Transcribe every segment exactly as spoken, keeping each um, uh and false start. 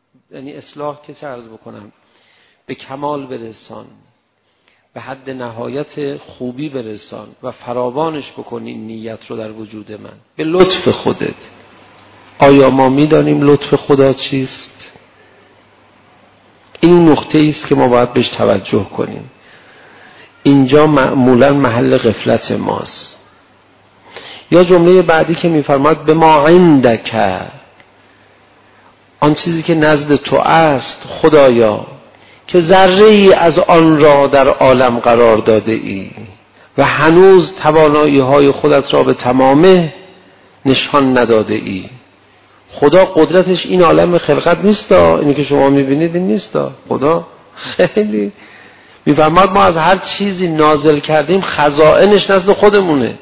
یعنی اصلاح که چه عرض بکنم، به کمال برسان، به حد نهایت خوبی برسان و فراوانش بکنی نیت رو در وجود من به لطف خودت. آیا ما می‌دانیم لطف خدا چیست؟ این نقطه‌ای است که ما باید بهش توجه کنیم. اینجا معمولا محل غفلت ماست. یا جمله بعدی که می‌فرماد به ما عندک، آن چیزی که نزد تو است خدایا که ذره ای از آن را در عالم قرار داده ای و هنوز توانایی های خودت را به تمامه نشان نداده ای. خدا قدرتش این عالم خلقت نیست، اینی که شما میبینید این نیست. خدا خیلی میفرماد ما از هر چیزی نازل کردیم خزائنش نزد خودمونه.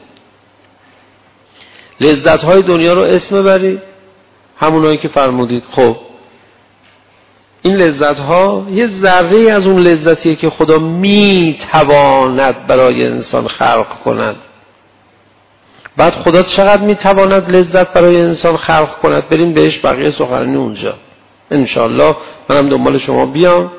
لذت های دنیا رو اسم برید، همونایی که فرمودید. خب این لذت ها یه ذره از اون لذتیه که خدا میتواند برای انسان خلق کند. بعد خدا چقدر میتواند لذت برای انسان خلق کند بریم بهش بقیه سخنرانی اونجا انشالله. منم دنبال شما بیام.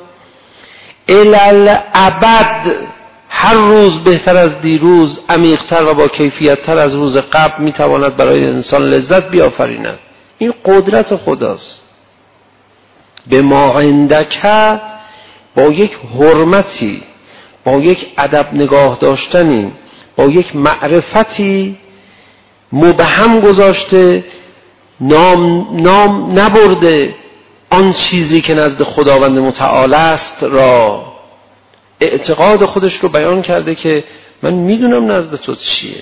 الالعبد، هر روز بهتر از دیروز، عمیق‌تر و با کیفیت‌تر از روز قبل میتواند برای انسان لذت بیافریند. این قدرت خداست. به ما عندک، با یک حرمتی، با یک ادب نگاه داشتنی، با یک معرفتی مبهم گذاشته، نام نام نبرده آن چیزی که نزد خداوند متعال است را، اعتقاد خودش رو بیان کرده که من میدونم نزد تو چیه.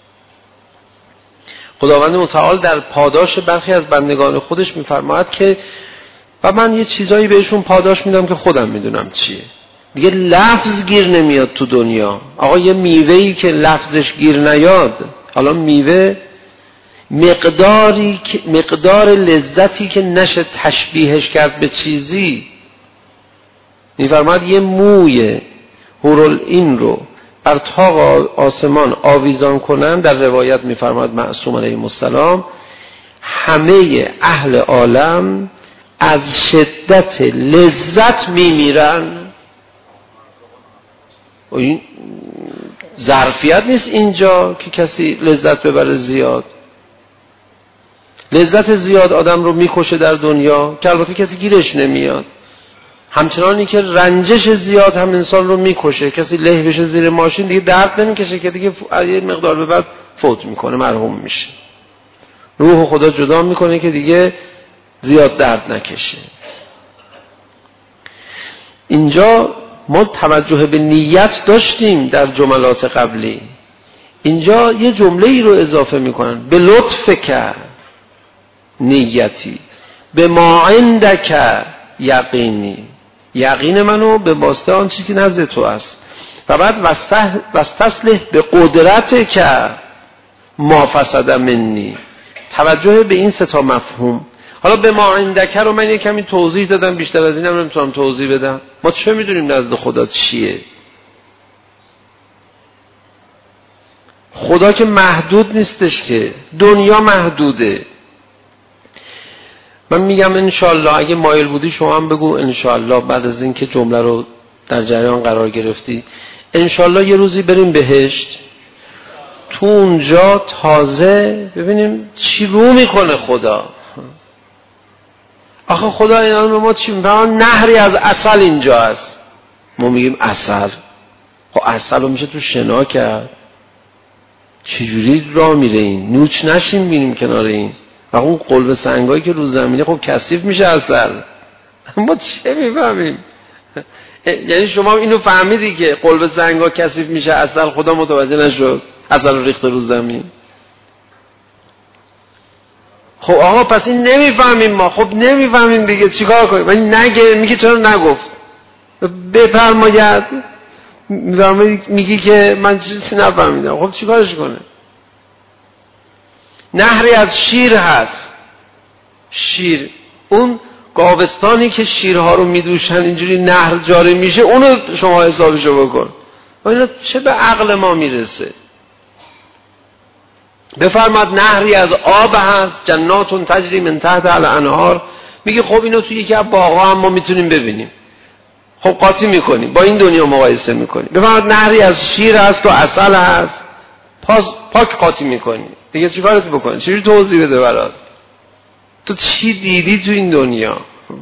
خداوند متعال در پاداش برخی از بندگان خودش میفرماید که و من یه چیزایی بهشون پاداش میدم که خودم میدونم چیه. دیگه لفظ گیر نمیاد تو دنیا. آقا یه میوهی که لفظش گیر نیاد، حالا میوه مقداری که مقدار لذتی که نشه تشبیهش کرد به چیزی، میفرماید یه موی هورالعین رو بر طاق آسمان آویزان کنن، در روایت میفرماید معصوم علیه السلام همه اهل عالم از شدت لذت میمیرن. و این ظرفیت نیست اینجا که کسی لذت ببره زیاد. لذت زیاد آدم رو میکشه در دنیا که البته کسی گیرش نمیاد. همچنانی که رنجش زیاد هم انسان رو میکشه. کسی له بشه زیر ماشین دیگه درد نمیکشه که دیگه یه مقدار به بعد فوت میکنه، مرحوم میشه. روح خدا جدا میکنه که دیگه زیاد درد نکشه. اینجا ما توجه به نیت داشتیم در جملات قبلی. اینجا یه جمله ای رو اضافه میکنن، به لطف که نیتی، به ما عندک یقینی، یقین منو به واسطه آن چیزی که نزد تو است. و بعد واستصلح به قدرت که ما فسد منی، توجه به این سه تا مفهوم. حالا به ما عندک رو من یه کمی توضیح دادم، بیشتر از اینم نمیتونم توضیح بدم. ما چه میدونیم نزد خدا چیه؟ خدا که محدود نیستش، که دنیا محدوده. من میگم انشالله اگه مایل بودی شما هم بگو انشالله، بعد از اینکه جمله رو در جریان قرار گرفتی، انشالله یه روزی بریم بهشت، تو اونجا تازه ببینیم چی رو میکنه خدا. آخه خدا اینا رو ما چی میگه؟ نهری از عسل اینجا است. ما میگیم عسل، خب عسل رو میشه تو شنا کرد. چجوری راه میره این؟ نوچ نشیم بینیم کنار این. و اون قلب سنگایی که رو زمینه خب کثیف میشه عسل. ما چه میفهمیم؟ یعنی شما اینو فهمیدی که قلب سنگا کثیف میشه عسل، خدا متوجه نشد عسل رو ریخته رو زمین؟ خب آقا پس این نمیفهمیم ما. خب نمیفهمیم دیگه چیکار کنیم؟ من نگه میگه چرا نگفت؟ بفرماید میگی که من چیزی نفهمیدم. خب چیکارش کنه؟ نهری از شیر هست. شیر، اون گاوستانی که شیرها رو میدوشن اینجوری نهر جاری میشه، اونو شما حسابشو بکن. و اینا چه به عقل ما میرسه؟ بفرماد نهری از آب هست، جنات تجری من تحت الانهار، میگه خب اینو توی یکی از باغ‌ها هم ما میتونیم ببینیم. خب قاطی میکنیم با این دنیا مقایسه میکنیم. بفرمایید نهری از شیر هست و عسل هست، پاس پاک قاطی میکنیم. دیگه چیکارت بکنی؟ چجوری توضیح بده برات؟ تو چی دیدی تو این دنیا؟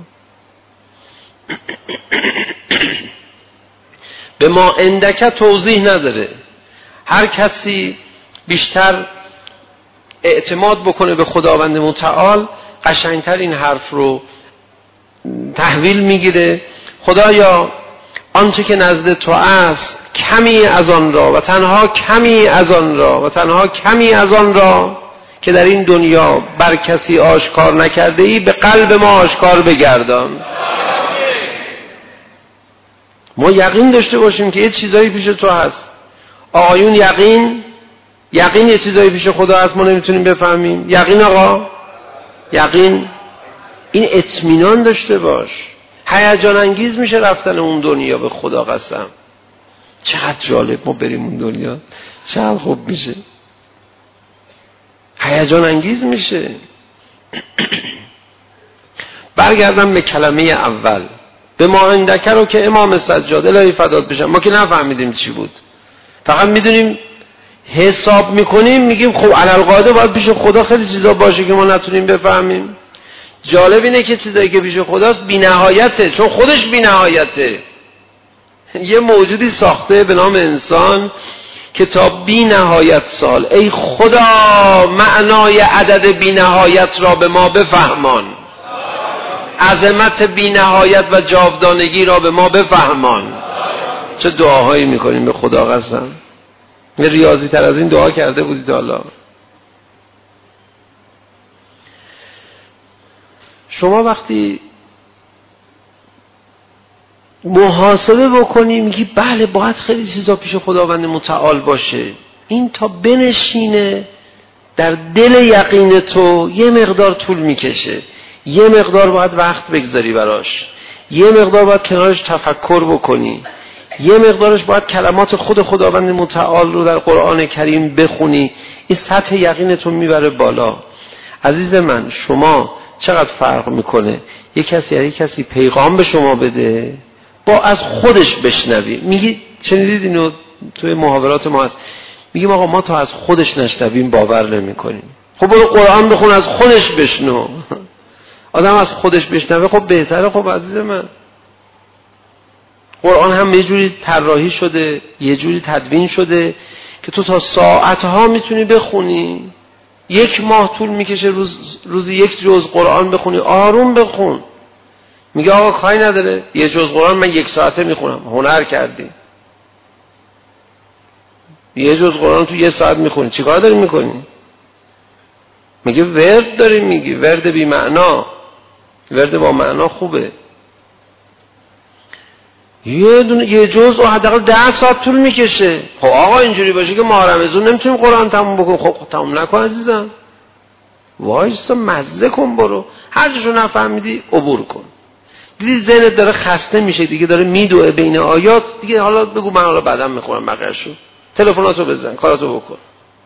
به ما اندکه توضیح نداره. هر کسی بیشتر اعتماد بکنه به خداوند متعال قشنگتر این حرف رو تحویل میگیره. خدایا آنچه که نزد تو است کمی از آن را و تنها کمی از آن را و تنها کمی از آن را که در این دنیا بر کسی آشکار نکرده ای به قلب ما آشکار بگردان. ما یقین داشته باشیم که یه چیزایی پیش تو هست. آقایون یقین یقین یه چیزایی پیش خدا هست ما نمیتونیم بفهمیم. یقین آقا یقین. این اطمینان داشته باش. هیجان انگیز میشه رفتن اون دنیا، به خدا قسم چقدر جالب ما بریم اون دنیا، چقدر خوب میشه، هیجان انگیز میشه. برگردم به کلمه اول، به ما اندکه رو که امام سجاد الهی فدات بشن، ما که نفهمیدیم چی بود، فقط میدونیم حساب میکنیم میگیم خب علالقاعده باید پیش خدا خیلی چیزا باشه که ما نتونیم بفهمیم. جالب اینه که چیزایی که پیش خداست بی نهایته، چون خودش بی نهایته. یه موجودی ساخته به نام انسان که تا بی نهایت سال ای خدا معنای عدد بی نهایت را به ما بفهمان، عظمت بی نهایت و جاودانگی را به ما بفهمان. چه دعاهایی میکنیم به خدا قسم. یه ریاضی تر از این دعا کرده بودید حالا؟ شما وقتی محاسبه بکنی میگی بله باید خیلی چیزا پیش خداوند متعال باشه، این تا بنشینه در دل یقین تو یه مقدار طول میکشه، یه مقدار باید وقت بگذاری براش، یه مقدار باید کنارش تفکر بکنی، یه مقدارش باید کلمات خود خداوند متعال رو در قرآن کریم بخونی. این سطح یقین تو میبره بالا. عزیز من شما چقدر فرق میکنه یک کسی یا یک کسی پیغام به شما بده با از خودش بشنوی. میگی شنیدید اینو توی محاورات ما هست، میگیم آقا ما تا از خودش نشنویم باور نمیکنیم. خب برو قرآن بخون از خودش بشنو. آدم از خودش بشنوه خب بهتره. خب عزیز من قرآن هم یه جوری طراحی شده، یه جوری تدوین شده که تو تا ساعتها میتونی بخونی. یک ماه طول میکشه روز روزی یک جزء قرآن بخونی، آروم بخون. میگه آقا کاری نداره یه جزء قرآن من یک ساعته میخونم، هنر کردی. یه جزء قرآن تو یه ساعت میخونی، چیکار داری میکنی؟ میگه ورد داری میگی، ورد بی معنا. ورد با معنا خوبه. یه دونه یه جزء حداقل ده ساعت طول میکشه. خب آقا اینجوری باشه که ماه رمضان نمیتونیم قرآن تموم بکنیم. خب تموم نکن عزیزم، وایسا مزه کن، برو هر جاشو نفهمیدی عبور کن. دیدی ذهنت داره خسته میشه دیگه، داره میدوه بین آیات دیگه، حالا بگو من حالا بعدم میخورم بقیه‌شو، تلفناتو بزن، کاراتو بکن.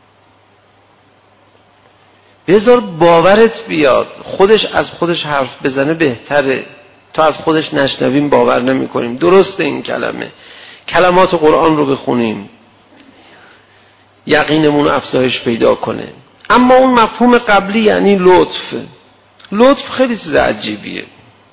بذار باورت بیاد. خودش از خودش حرف بزنه بهتره تا از خودش نشنویم باور نمی کنیم. درسته این کلمه. کلمات قرآن رو بخونیم یقینمون افزایش پیدا کنه. اما اون مفهوم قبلی یعنی لطف. لطف خیلی چیز عجیبیه.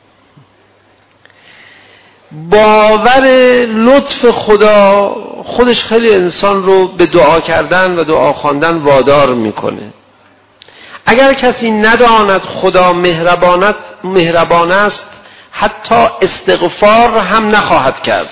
باور لطف خدا خودش خیلی انسان رو به دعا کردن و دعا خواندن وادار میکنه. اگر کسی نداند خدا مهربانت مهربان است حتی استغفار هم نخواهد کرد.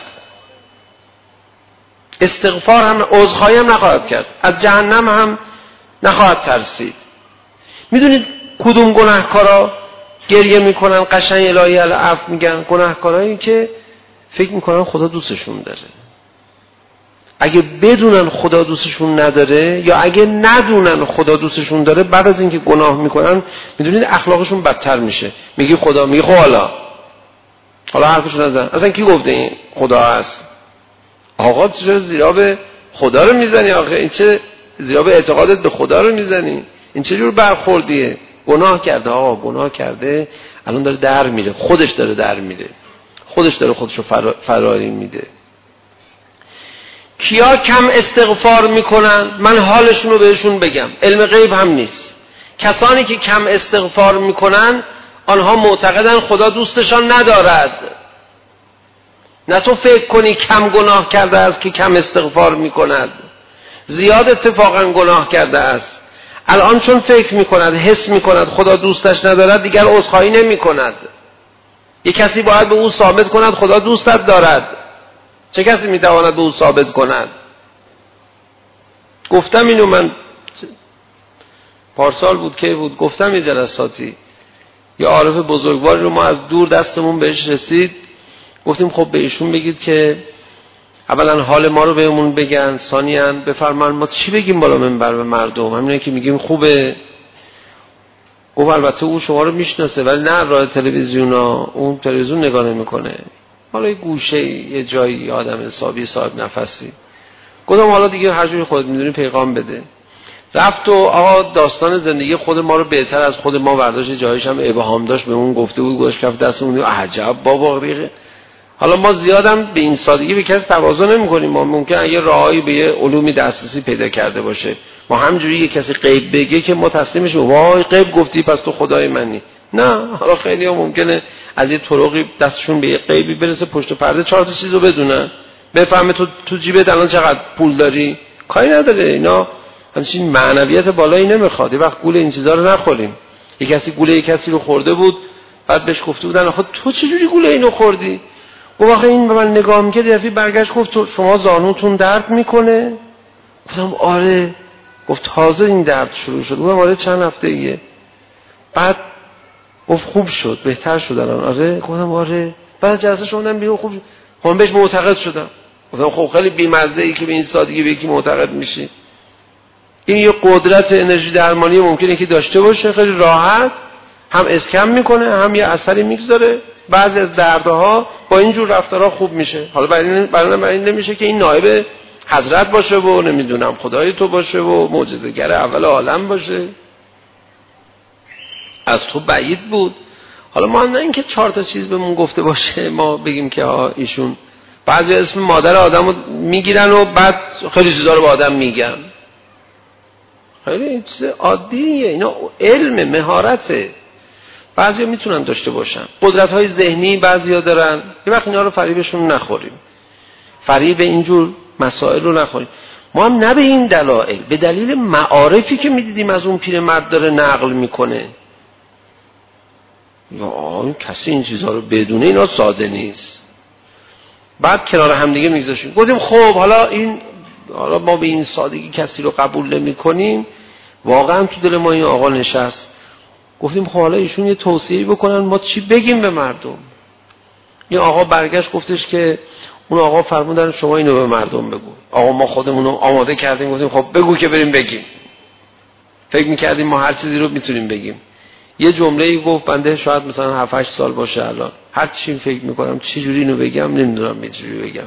استغفار هم، عذرخواهی هم نخواهد کرد، از جهنم هم نخواهد ترسید. میدونید کدوم گناهکارا گریه میکنن قشنگ الهی العفو میگن؟ گناهکارایی که فکر میکنن خدا دوستشون داره. اگه بدونن خدا دوستشون نداره یا اگه ندونن خدا دوستشون داره، بعد از اینکه گناه میکنن میدونید اخلاقشون بدتر میشه. میگی خدا، میگه خب حالا حالا حرفشون نزن، اصلا کی گفته این خدا هست؟ آقا چرا زیرا به خدا رو میزنی؟ آخه این چه زیرا به اعتقادت به خدا رو میزنی؟ این چه جور برخوردیه؟ گناه کرده، آقا گناه کرده، الان داره در میره، خودش داره در میره، خودش داره خودشو فرا... فراری میده. کیا کم استغفار میکنن؟ من حالشون رو بهشون بگم، علم غیب هم نیست. کسانی که کم استغفار میکنن آنها معتقدن خدا دوستشان ندارد. نه تو فکر کنی کم گناه کرده است که کم استغفار میکند، زیاد اتفاقا گناه کرده است. الان چون فکر میکند، حس میکند خدا دوستش ندارد، دیگر عذرخواهی نمیکند. یک کسی باید به او ثابت کند خدا دوستت دارد. چه کسی میتواند به او ثابت کند؟ گفتم اینو، من پارسال بود که بود گفتم یه جلساتی، یه عارف بزرگواری رو ما از دور دستمون بهش رسید، گفتیم خب به ایشون بگید که اولا حال ما رو بهمون بگن، ثانیاً بفرمان ما چی بگیم بالا منبر به مردم، همینه که میگیم خوبه. گفت البته او شما رو میشناسه ولی نه راه تلویزیون ها، اون تلویزیون نگاه نمیکنه، حالا یه گوشه یه جایی آدم حسابی صاحب نفسی. گفتم حالا دیگه هر جوری خودت میدونی پیغام بده. رفت و آقا داستان زندگی خود ما رو بهتر از خود ما برداشت، جایش هم ابهام داشت، به اون گفته بود، گوش کف دستمون، عجب بابا بیغه. حالا ما زیادم به این سادگی به کسی تواضع نمی‌کنیم، ما ممکن اگه راهی به یه علومی دسترسی پیدا کرده باشه، ما همجوری یه کسی غیب بگه که ما تسلیم شیم، وای غیب گفتی پس تو خدای منی. نه، حالا خیلی ها ممکنه از یه طرقی دستشون به یه غیبی برسه، پشت پرده چهار تا چیزو بدونن، بفهمه تو تو جیبت الان چقدر پول داری، کاری نداره. اینا همچین معنویت بالایی نمیخواد. یه وقت گول این چیزا رو نخوریم. یه کسی گول یه کسی رو خورده بود، بعد بهش گفته بودن آخه تو چجوری گول اینو خوردی؟ گفت آخه این به من نگاه میکرد، دفعه برگشت گفت شما زانوتون درد میکنه؟ گفتم آره. گفت تازه این درد شروع شد؟ گفتم آره چند هفته ایه. بعد گفت خوب شد، بهتر شد الان؟ آره. گفتم آره. بعد جلسه شدم بیرون خوب شد. خودم بهش معتقد شدم. گفتم خب خیلی بی‌مزه ای که به این سادگی به یکی معتقد میشی. این یه قدرت انرژی درمانی ممکنه که داشته باشه، خیلی راحت هم اسکم میکنه هم یه اثری میگذاره. بعضی از دردها با اینجور رفتارها خوب میشه. حالا برای برای این نمیشه که این نایب حضرت باشه و نمیدونم خدای تو باشه و معجزه‌گر اول عالم باشه، از تو بعید بود. حالا ما نه اینکه چهار تا چیز بهمون گفته باشه ما بگیم که ها ایشون، بعضی اسم مادر آدمو میگیرن و بعد خیلی چیزا رو به آدم میگن. خیلی چیز عادیه، اینا علم، مهارته. بعضیا میتونن داشته باشن قدرت‌های ذهنی، بعضیا دارن. یه وقت اینا رو فریبشون نخوریم، فریب اینجور مسائل رو نخوریم. ما هم نه به این دلایل، به دلیل معارفی که میدیدیم از اون پیرمرد داره نقل میکنه، یا کسی این چیزها رو بدونه اینا ساده نیست. بعد کنار هم دیگه میگذاشیم، گفتیم خب حالا این حالا ما به این سادگی کسی رو قبول نمی‌کنیم. واقعا تو دل ما این آقا نشست. گفتیم خب حالا ایشون یه توصیه‌ای بکنن، ما چی بگیم به مردم؟ این آقا برگشت گفتش که اون آقا فرمودن شما اینو به مردم بگو. آقا ما خودمون رو آماده کردیم، گفتیم خب بگو که بریم بگیم. فکر می‌کردیم ما هر چیزی رو میتونیم بگیم. یه جمله‌ای گفت، بنده شاید مثلا هفت هشت سال باشه الان، هر چی فکر می‌کنم چه جوری اینو بگم نمیدونم چه جوری بگم.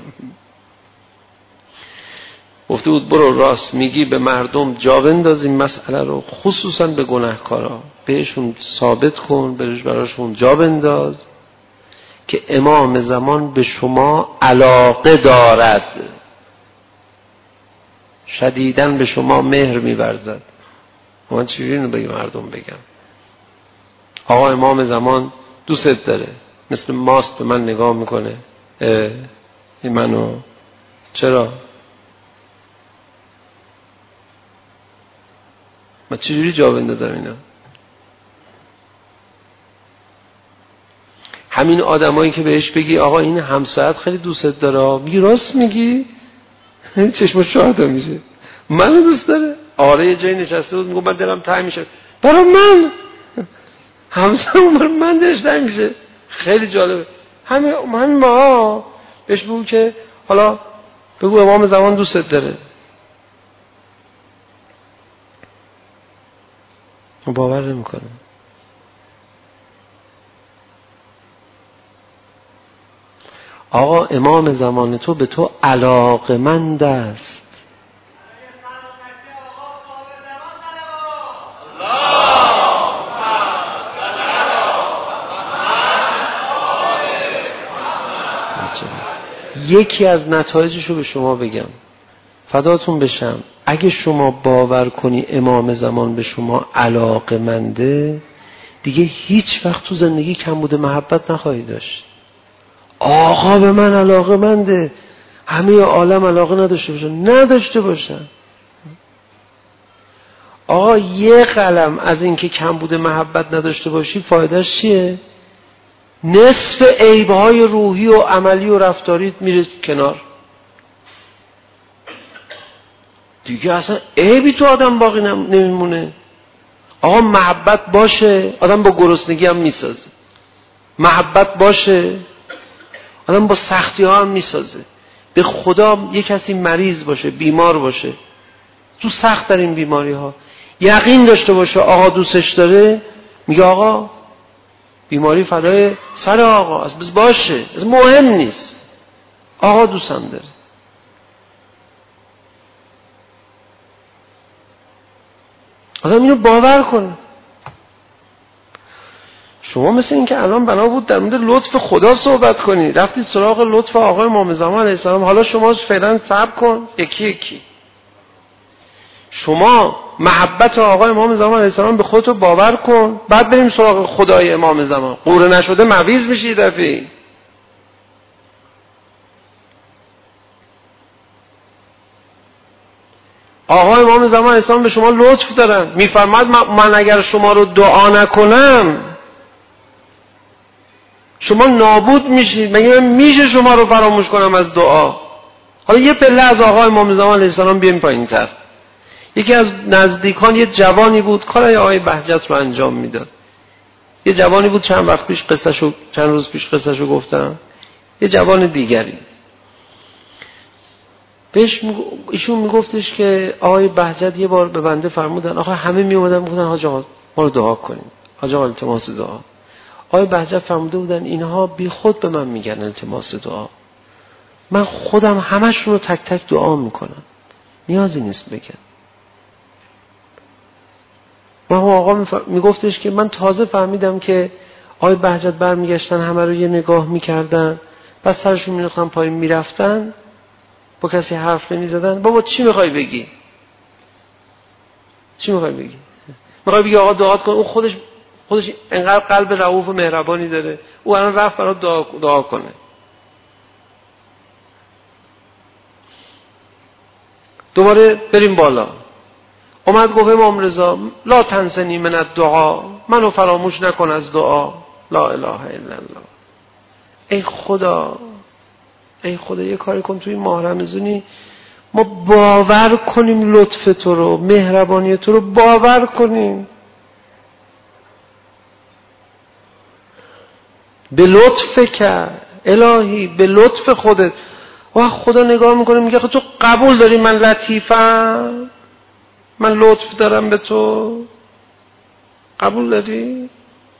گفته بود برو راست میگی، به مردم جا بنداز این مسئله رو، خصوصا به گناهکارا بهشون ثابت کن، برش براشون جا بنداز که امام زمان به شما علاقه دارد، شدیداً به شما مهر می‌ورزد. من چجوری اینو به مردم بگم؟ آقا امام زمان دوست داره، مثل ماست به من نگاه میکنه، این منو چرا؟ من چجوری جا بندازم اینا؟ همین آدمایی که بهش بگی آقا این همسایت خیلی دوست داره، میگی راست میگی؟ چشمش شاهد میشه، منو دوست داره. آره یه جایی نشسته بود میگم من دلم تنگ میشه برای من، همسایه‌مون برای من دلش تنگ میشه. خیلی جالبه. همین همین ما بهش بگو که حالا بگو امام زمان دوست داره. باور نمیکنه. آقا امام زمان تو به تو علاقمند است. یکی از نتایجش رو به شما بگم، فداتون بشم. اگه شما باور کنی امام زمان به شما علاقه‌منده، دیگه هیچ وقت تو زندگی کمبود محبت نخواهی داشت. آقا به من علاقه‌منده، همه عالم علاقه نداشته باشن، نداشته باشن. آقا یه قلم از این که کمبود محبت نداشته باشی فایدهش چیه؟ نصف عیب‌های روحی و عملی و رفتاریت میره کنار دیگه، اصلا عیبی تو آدم باقی نمیمونه. آقا محبت باشه آدم با گرسنگی هم میسازه، محبت باشه آدم با سختی ها هم میسازه. به خدا یک کسی مریض باشه، بیمار باشه، تو سخت در این بیماری ها یقین داشته باشه آقا دوستش داره، میگه آقا بیماری فدای سر آقا، از بس باشه، از مهم نیست، آقا دوستم داره. آدم اینو باور کنه. شما مثل این که الان بنا بود در مورد لطف خدا صحبت کنی، رفتید سراغ لطف آقای امام زمان علیه السلام. حالا شما فعلا صبر کن، یکی یکی شما محبت آقای امام زمان علیه السلام به خودت باور کن، بعد بریم سراغ خدای امام زمان. قوره نشده مویز میشی دفعه. آقای امام زمان علیه السلام به شما لطف دارن، میفرماد من اگر شما رو دعا نکنم شما نابود میشید. مگه میشه شما رو فراموش کنم از دعا؟ حالا یه پله از آقای امام زمان علیه السلام بیایم پایین‌تر. یکی از نزدیکان یه جوانی بود کارای آقای بهجت رو انجام میداد. یه جوانی بود چند وقت پیش قصهشو چند روز پیش قصهشو گفتم. یه جوان دیگری بهش ایشون میگفتش که آقای بهجت یه بار به بنده فرمودن، آخه همه میومدن میگفتن حاج آقا ما رو دعا کنیم، حاج آقا التماس دعا. آقای بهجت فرموده بودن اینها بی خود به من میگن التماس دعا، من خودم همشون رو تک تک دعا میکنم، نیازی نیست بگن. و آقا میگفتش که من تازه فهمیدم که آقای بهجت برمیگشتن همه رو یه نگاه میکردن، بعد سرشون مینداختن پایین میرفتن، با کسی حرف نمیزدن. بابا چی میخوای بگی؟ چی میخوای بگی؟ میخوای بگی آقا دعا کن؟ اون خودش خودش انقدر قلب رؤوف و مهربانی داره، او الان رفت برای دعا, دعا کنه. دوباره بریم بالا. اومد گفت امام رضا لا تنسنی من الدعا، منو فراموش نکن از دعا، لا اله الا الله. ای خدا ای خدا یه کاری کن توی ماه رمضانی ما باور کنیم لطف تو رو، مهربانی تو رو باور کنیم. به لطف کرد الهی، به لطف خودت. و خدا نگاه میکنه میگه تو قبول داری من لطیفم، من لطف دارم به تو، قبول داری؟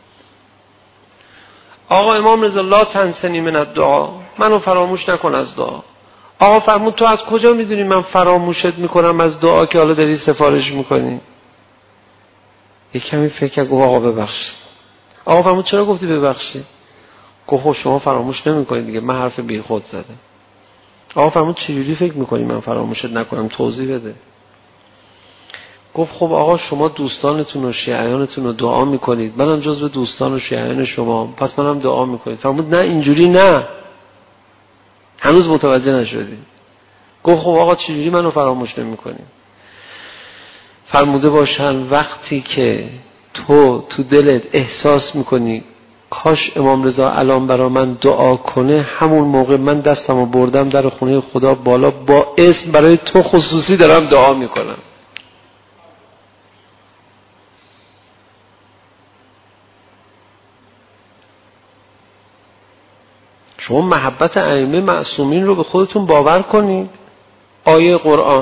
آقا امام رضا لا تنسنی من الدعا، منو فراموش نکن از دعا. آقا فرمود تو از کجا میدونی من فراموشت میکنم از دعا که حالا داری سفارش میکنی؟ یک کمی فکر کرد گفت آقا ببخشید. آقا فرمود چرا گفتی ببخشید؟ گفت شما فراموش نمیکنید دیگه، من حرف بی خود زدم. آقا فرمود چجوری فکر میکنی من فراموشت نکنم، توضیح بده. گفت خب آقا شما دوستانتون و شیعیانتون رو دعا میکنید، منم جزو دوستان و شیعیان شما، پس منم دعا میکنید. فرمود نه اینجوری نه، هنوز متوجه نشدی. گفت خب آقا چجوری منو فراموش نمیکنی؟ فرموده باشن وقتی که تو تو دلت احساس میکنی کاش امام رضا الان برا من دعا کنه، همون موقع من دستمو بردم در خونه خدا بالا، با اسم برای تو خصوصی دارم دعا میکنم. شما محبت ائمه معصومین رو به خودتون باور کنید. آیه قرآن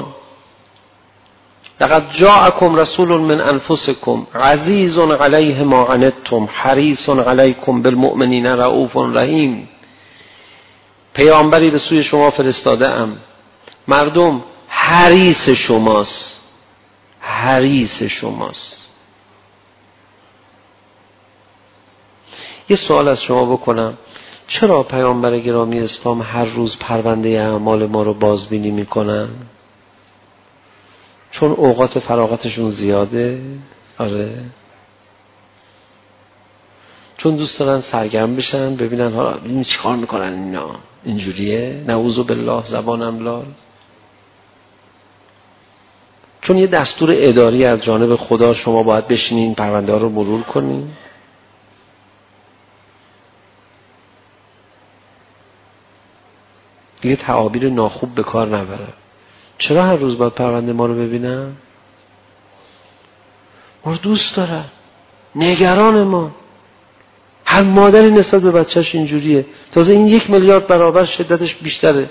لقد جاءکم رسول من انفسکم عزیز علیه ما عنتم حریص علیکم بالمؤمنین رؤوف رحیم. پیامبری به سوی شما فرستاده ام، مردم حریص شماست، حریص شماست. یه سوال از شما بکنم، چرا پیامبر گرامی اسلام هر روز پرونده اعمال ما رو بازبینی میکنن؟ چون اوقات فراغتشون زیاده. آره، چون دوست دارن سرگرم بشن، ببینن ها این چیکار میکنن اینا، اینجوریه، نعوذ بالله زبانم لال. چون یه دستور اداری از جانب خدا شما باید بشینین این پرونده ها رو مرور کنین. دیگه تعابیر ناخوب به کار نبره. چرا هر روز باید پرونده ما رو ببینن؟ ما رو دوست دارن، نگران ما. هر مادری نسبت به بچهش اینجوریه، تازه این یک میلیارد برابر شدتش بیشتره.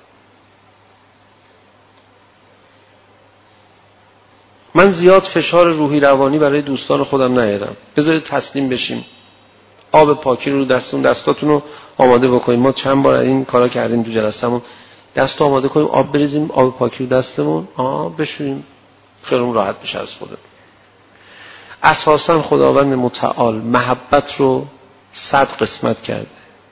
من زیاد فشار روحی روانی برای دوستان خودم نیارم. بذارید تسلیم بشیم. آب پاکی رو دستون دستاتون رو آماده بکنیم. ما چند بار این کارا کردیم تو جلسه‌مون. دست آماده کنیم، آب بریزیم، آب پاکی رو دستمون، آه بشوریم، خیالمون راحت بشه از خودمون. اساساً خداوند متعال محبت رو صد قسمت کرده.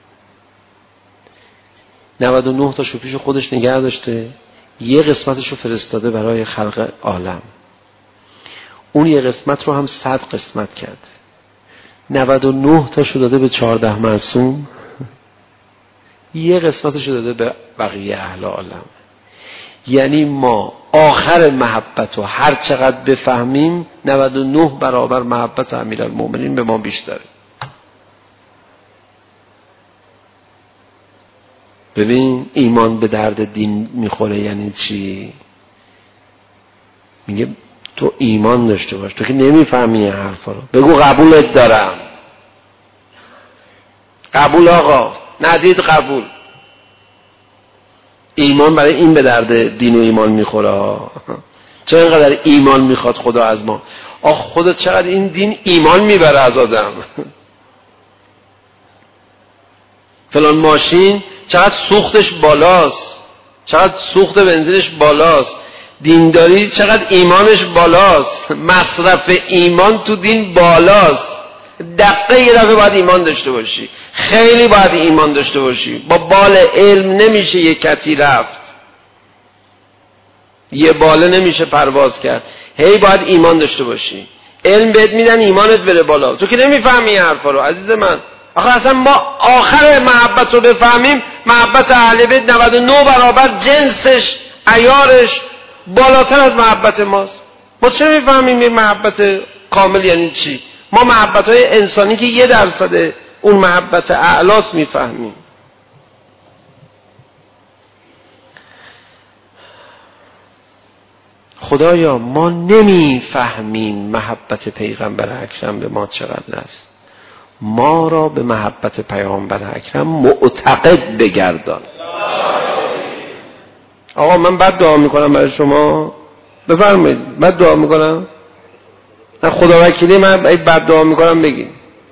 نود و نه تا شو پیش خودش نگه داشته، یه قسمتش رو فرستاده برای خلق عالم. اون یه قسمت رو هم صد قسمت کرده. نود و نه تا شو داده به چهارده معصوم، یه قسمتش رو داده به بقیه اهل عالم. یعنی ما آخر محبت رو هر چقدر بفهمیم نود و نه برابر محبت امیرالمومنین به ما بیشتره. ببین ایمان به درد دین میخوره یعنی چی؟ میگه تو ایمان داشته باش. تو که نمیفهمی این حرفا رو، بگو قبولت دارم. قبول آقا، ندید قبول. ایمان برای این به درد دین و ایمان میخوره. چرا اینقدر ایمان میخواد خدا از ما؟ آخ خدا چقدر این دین ایمان میبره از آدم. فلان ماشین چقدر سوختش بالاست، چقدر سوخت بنزینش بالاست. دینداری چقدر ایمانش بالاست، مصرف ایمان تو دین بالاست. دقیقه یه دفعه باید ایمان داشته باشی، خیلی باید ایمان داشته باشی. با بال علم نمیشه یه کتی رفت، یه باله نمیشه پرواز کرد. هی باید ایمان داشته باشی. علم بهت میدن ایمانت بره بالا. تو که نمیفهمی این حرفا رو عزیز من. آخه اصلا ما آخر محبت رو بفهمیم، محبت اهل بیت نود و نه برابر جنسش، عیارش بالاتر از محبت ماست. ما چه میفهمیم این محبت کامل یعنی چی؟ ما محبت های انسانی که یه درصد اون محبت اعلاست میفهمیم. خدایا ما نمیفهمیم محبت پیغمبر اکرم به ما چقدر است. ما را به محبت پیامبر اکرم معتقد بگردان. آقا من بد دعا میکنم برای شما، بفرمایید. بد دعا میکنم؟ نه خدا وکیلی من بد دعا میکنم بگید.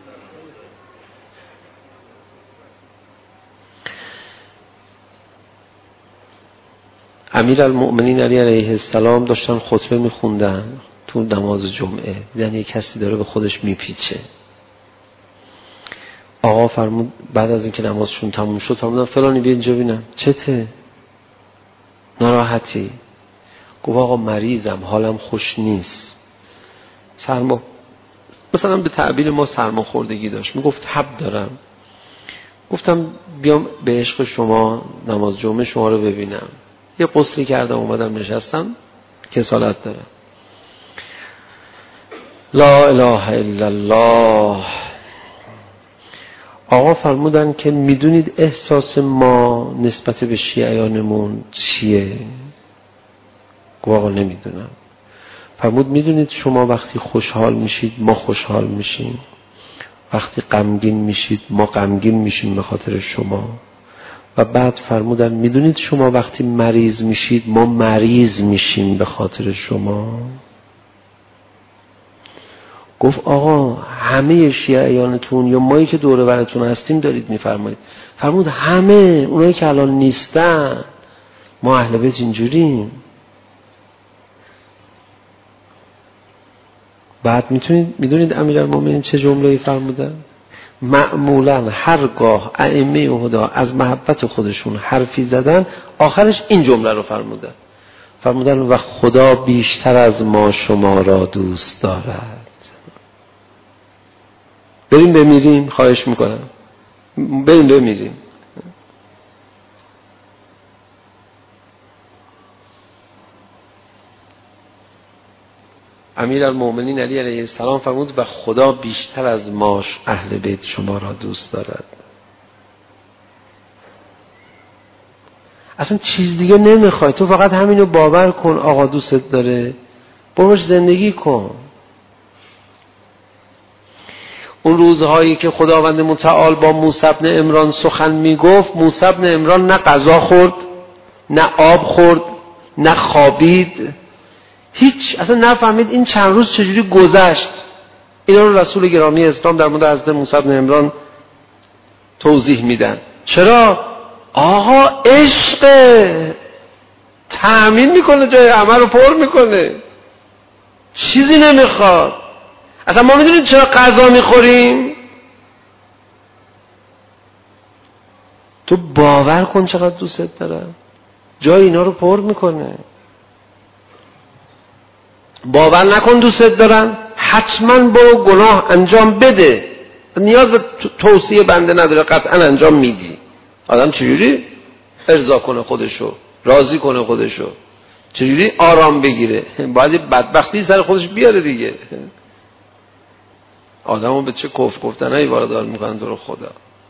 امیرالمؤمنین علی علیه السلام داشتن خطبه میخوندن تو نماز جمعه، دیدن یک کسی داره به خودش میپیچه. آقا فرمود بعد از اینکه نمازشون تموم شد فرمودن فلانی بیا اینجا ببینم چته؟ ناراحتی؟ گفت آقا مریضم، حالم خوش نیست. سرما، مثلا به تعبیر ما سرماخوردگی داشت. میگفت تب دارم. گفتم بیام به عشق شما نماز جمعه شما رو ببینم. یه قصری کردم اومدم نشستم، کسالت دارم. لا اله الا الله. آقا فرمودن که میدونید احساس ما نسبت به شیعیانمون چیه؟ گفت آقا نمیدونم. فرمود میدونید شما وقتی خوشحال میشید ما خوشحال میشیم، وقتی غمگین میشید ما غمگین میشیم به خاطر شما. و بعد فرمودن میدونید شما وقتی مریض میشید ما مریض میشیم به خاطر شما. گفت آقا همه شیعیانتون یا مایی که دور براتون هستیم دارید میفرمایید؟ فرمود همه اونایی که الان نیستن، ما اهل بیت اینجوریم. بعد میتونید میدونید امیرالمومنین چه جمله‌ای فرمودن؟ معمولا هرگاه ائمه هدی از محبت خودشون حرفی زدن آخرش این جمله رو فرمودن فرمودن و خدا بیشتر از ما شما را دوست دارد. بریم بمیریم، خواهش میکنم بریم بمیریم. امیرالمومنین علی علیه السلام فرمود و خدا بیشتر از ما اهل بیت شما را دوست دارد. اصلا چیز دیگه نمیخوای، تو فقط همینو باور کن آقا دوستت داره، باش زندگی کن. اون روزهایی که خداوند متعال با موسی بن عمران سخن میگفت، موسی بن عمران نه غذا خورد، نه آب خورد، نه خوابید، هیچ، اصلا نفهمید این چند روز چجوری گذشت. اینا رو رسول گرامی اسلام در مورد حضرت موسی بن عمران توضیح میدن. چرا؟ آقا عشق تأمین میکنه، جای عمل رو پر میکنه، چیزی نمیخواد. اصلا ما میدونید چرا غذا میخوریم؟ تو باور کن چقدر دوستت دارم، جای اینا رو پر میکنه. باور نکن دوستت دارن، حتما برو گناه انجام بده، نیاز به توصیه بنده نداره، قطعا انجام میدی. آدم چجوری ارضا کنه خودشو، راضی کنه خودشو، چجوری آرام بگیره؟ باید بدبختی سر خودش بیاره دیگه. آدمو به چه کفر گفتنایی واردار میکنن تو رو خدا.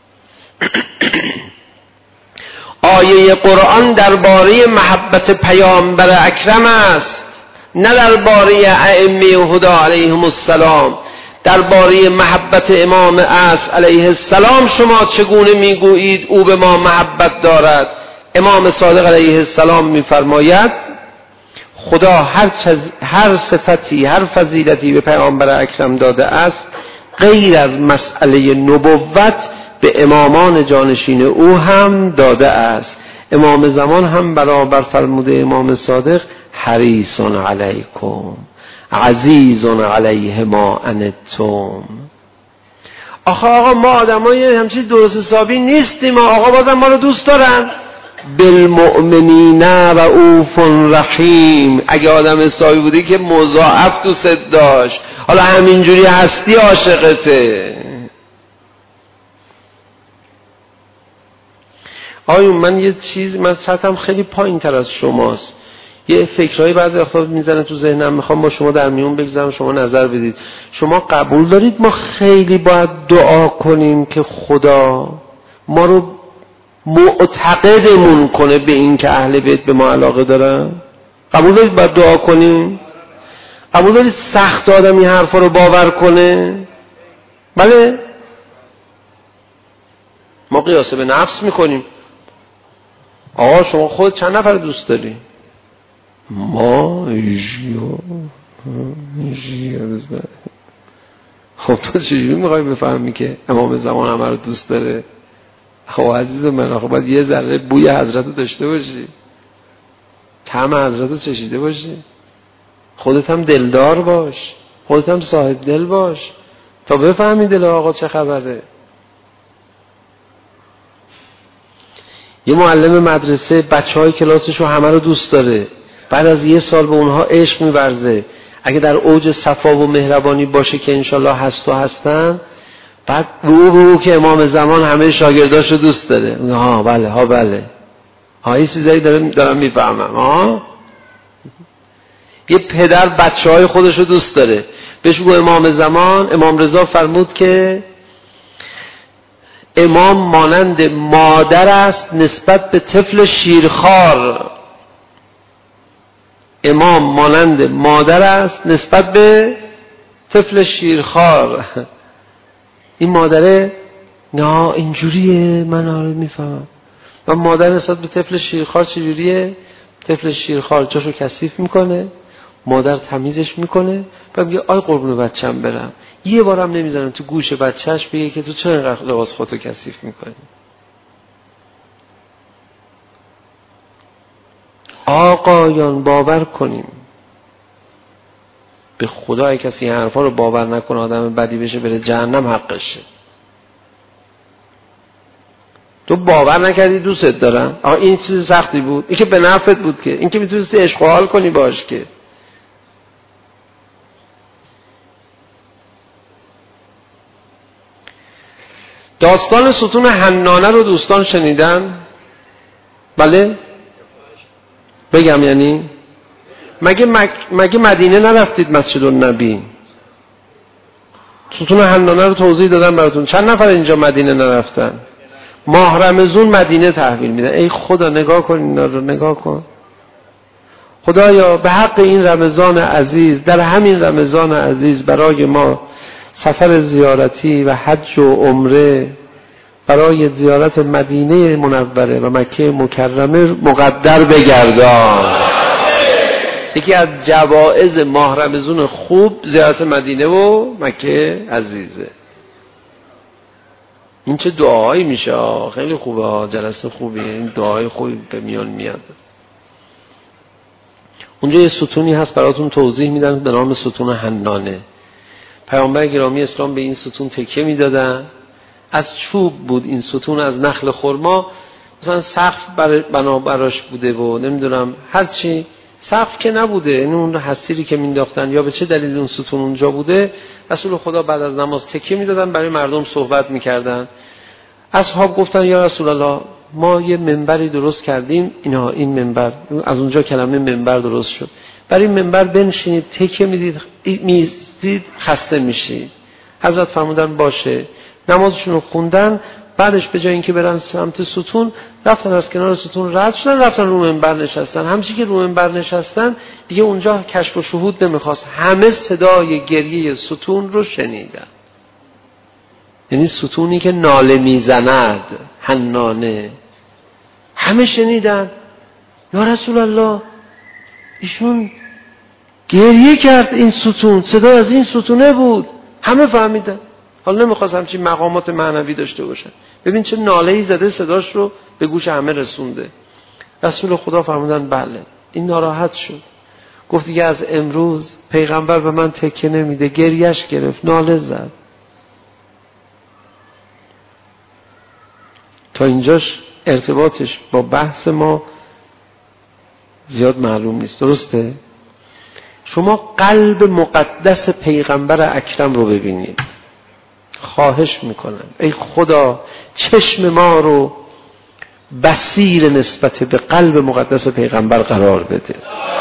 آیه قرآن درباره محبت پیامبر اکرم است، نه درباره ائمه هدی علیهم السلام. درباره محبت امام اصل علیه السلام شما چگونه میگویید او به ما محبت دارد؟ امام صادق علیه السلام میفرماید خدا هر, چز... هر صفتی، هر فضیلتی به پیامبر اکرم داده است غیر از مسئله نبوت به امامان جانشین او هم داده است. امام زمان هم برابر فرموده امام صادق حریص علیکم عزیز علیه ما انتم. آخه آقا ما آدمای همچین درست حسابی نیستیم، آقا بازم ما رو دوست دارن. بالمؤمنین رؤوف رحیم. اگه آدم حسابی بودی که مضاعف دوست داشت، حالا همینجوری هستی عاشقته. آیون من یه چیز، من سطحم خیلی پایین تر از شماست، یه فکرهایی بعضی وقتا میزنه تو ذهنم، میخوام با شما در میون بگذارم، شما نظر بدید. شما قبول دارید ما خیلی باید دعا کنیم که خدا ما رو معتقدمون کنه به این که اهل بیت به ما علاقه دارن؟ قبول دارید باید دعا کنیم؟ قبول دارید سخت آدم این حرفا رو باور کنه؟ بله؟ ما قیاسه به نفس میکنیم. آقا شما خود چند نفر دوست داری؟ ما ایجیا ایجیا بزن. خب تو چجوری میخوای بفهمی که امام زمان همه رو دوست داره؟ خب عزیز من، آخه باید یه ذره بوی حضرت رو داشته باشی، طعم حضرت رو چشیده باشی، خودت هم دلدار باش، خودت هم صاحب دل باش تا بفهمی دل آقا چه خبره. یه معلم مدرسه بچه های کلاسش رو همه رو دوست داره، بعد از یه سال به اونها عشق می‌ورزه. اگه در اوج صفا و مهربانی باشه که انشالله هست و هستن، بعد رو رو که امام زمان همه شاگرداش رو دوست داره. ها بله ها بله ها این چیزایی دارم, دارم میفهمم. ها یه پدر بچه های خودش رو دوست داره، بهش بگو امام زمان. امام رضا فرمود که امام مانند مادر است نسبت به طفل شیرخوار. امام مانند مادر است نسبت به طفل شیرخوار. این مادره نه اینجوریه، من آره میفهمم. و مادر نسبت به طفل شیرخوار چجوریه؟ طفل شیرخوار جاشو کثیف میکنه، مادر تمیزش میکنه، بعد میگه آی قربون بچه‌م برم، یه بارم نمیذارم تو گوش بچه‌ش بگه که تو چرا اینقدر لباس خودتو کثیف میکنی. آقایان باور کنیم به خدا، کسی این حرفا رو باور نکنه آدم بدی بشه بره جهنم حقشه. تو باور نکردی دوستت دارم. آها این چیز سختی بود، این که به نفعت بود، که این که میتونستی عشق و حال کنی باش. که داستان ستون حنانه رو دوستان شنیدن؟ بله؟ بگم یعنی؟ مگه مگ... مگه مدینه نرفتید مسجد النبی؟ ستون حنانه رو توضیح دادم براتون. چند نفر اینجا مدینه نرفتن؟ ماه رمضان مدینه تحویل میدن. ای خدا نگاه کن اینا رو، نگاه کن. خدایا به حق این رمضان عزیز، در همین رمضان عزیز برای ما سفر زیارتی و حج و عمره برای زیارت مدینه منوره و مکه مکرمه مقدر بگردان. یکی از جوائز ماه رمضان خوب زیارت مدینه و مکه عزیزه. این چه دعایی میشه، خیلی خوبه، جلسه خوبیه، این دعای خوبی به میان میاد. اونجا یه ستونی هست براتون توضیح میدن به نام ستون حنانه. پیامبر گرامی اسلام به این ستون تکیه میدادن. از چوب بود این ستون، از نخل خرما. مثلا سقف بر بنا براش بوده و نمیدونم هر چی، سقف که نبوده، این اون حصیری که مینداختن یا به چه دلیل اون ستون اونجا بوده. رسول خدا بعد از نماز تکیه میدادن، برای مردم صحبت میکردن. اصحاب گفتن یا رسول الله ما یه منبری درست کردیم، اینا این منبر، از اونجا کلمه منبر درست شد، برای این منبر بنشینید تکیه میدید میدید خسته میشید. حضرت فرمودن باشه. نمازشون رو خوندن. بعدش به جای اینکه برن سمت ستون، رفتن از کنار ستون رد شدن، رفتن رو منبر نشستن. همچی که رو منبر نشستن دیگه اونجا کشف و شهود نمیخواست، همه صدای گریه ستون رو شنیدن. یعنی ستونی که ناله میزند، حنانه، همه شنیدن. یا رسول الله ایشون گریه کرد، این ستون صدا از این ستونه بود. همه فهمیدن. حالا نمیخواست همچین مقامات معنوی داشته باشن. ببین چه ناله‌ای زده، صداش رو به گوش همه رسونده. رسول خدا فرمودن بله. این ناراحت شد، گفت دیگه از امروز پیغمبر به من تکیه نمیده. گریهش گرفت، ناله زد. تا اینجاش ارتباطش با بحث ما زیاد معلوم نیست، درسته؟ شما قلب مقدس پیغمبر اکرم رو ببینید. خواهش میکنم ای خدا چشم ما رو بصیر نسبت به قلب مقدس پیغمبر قرار بده.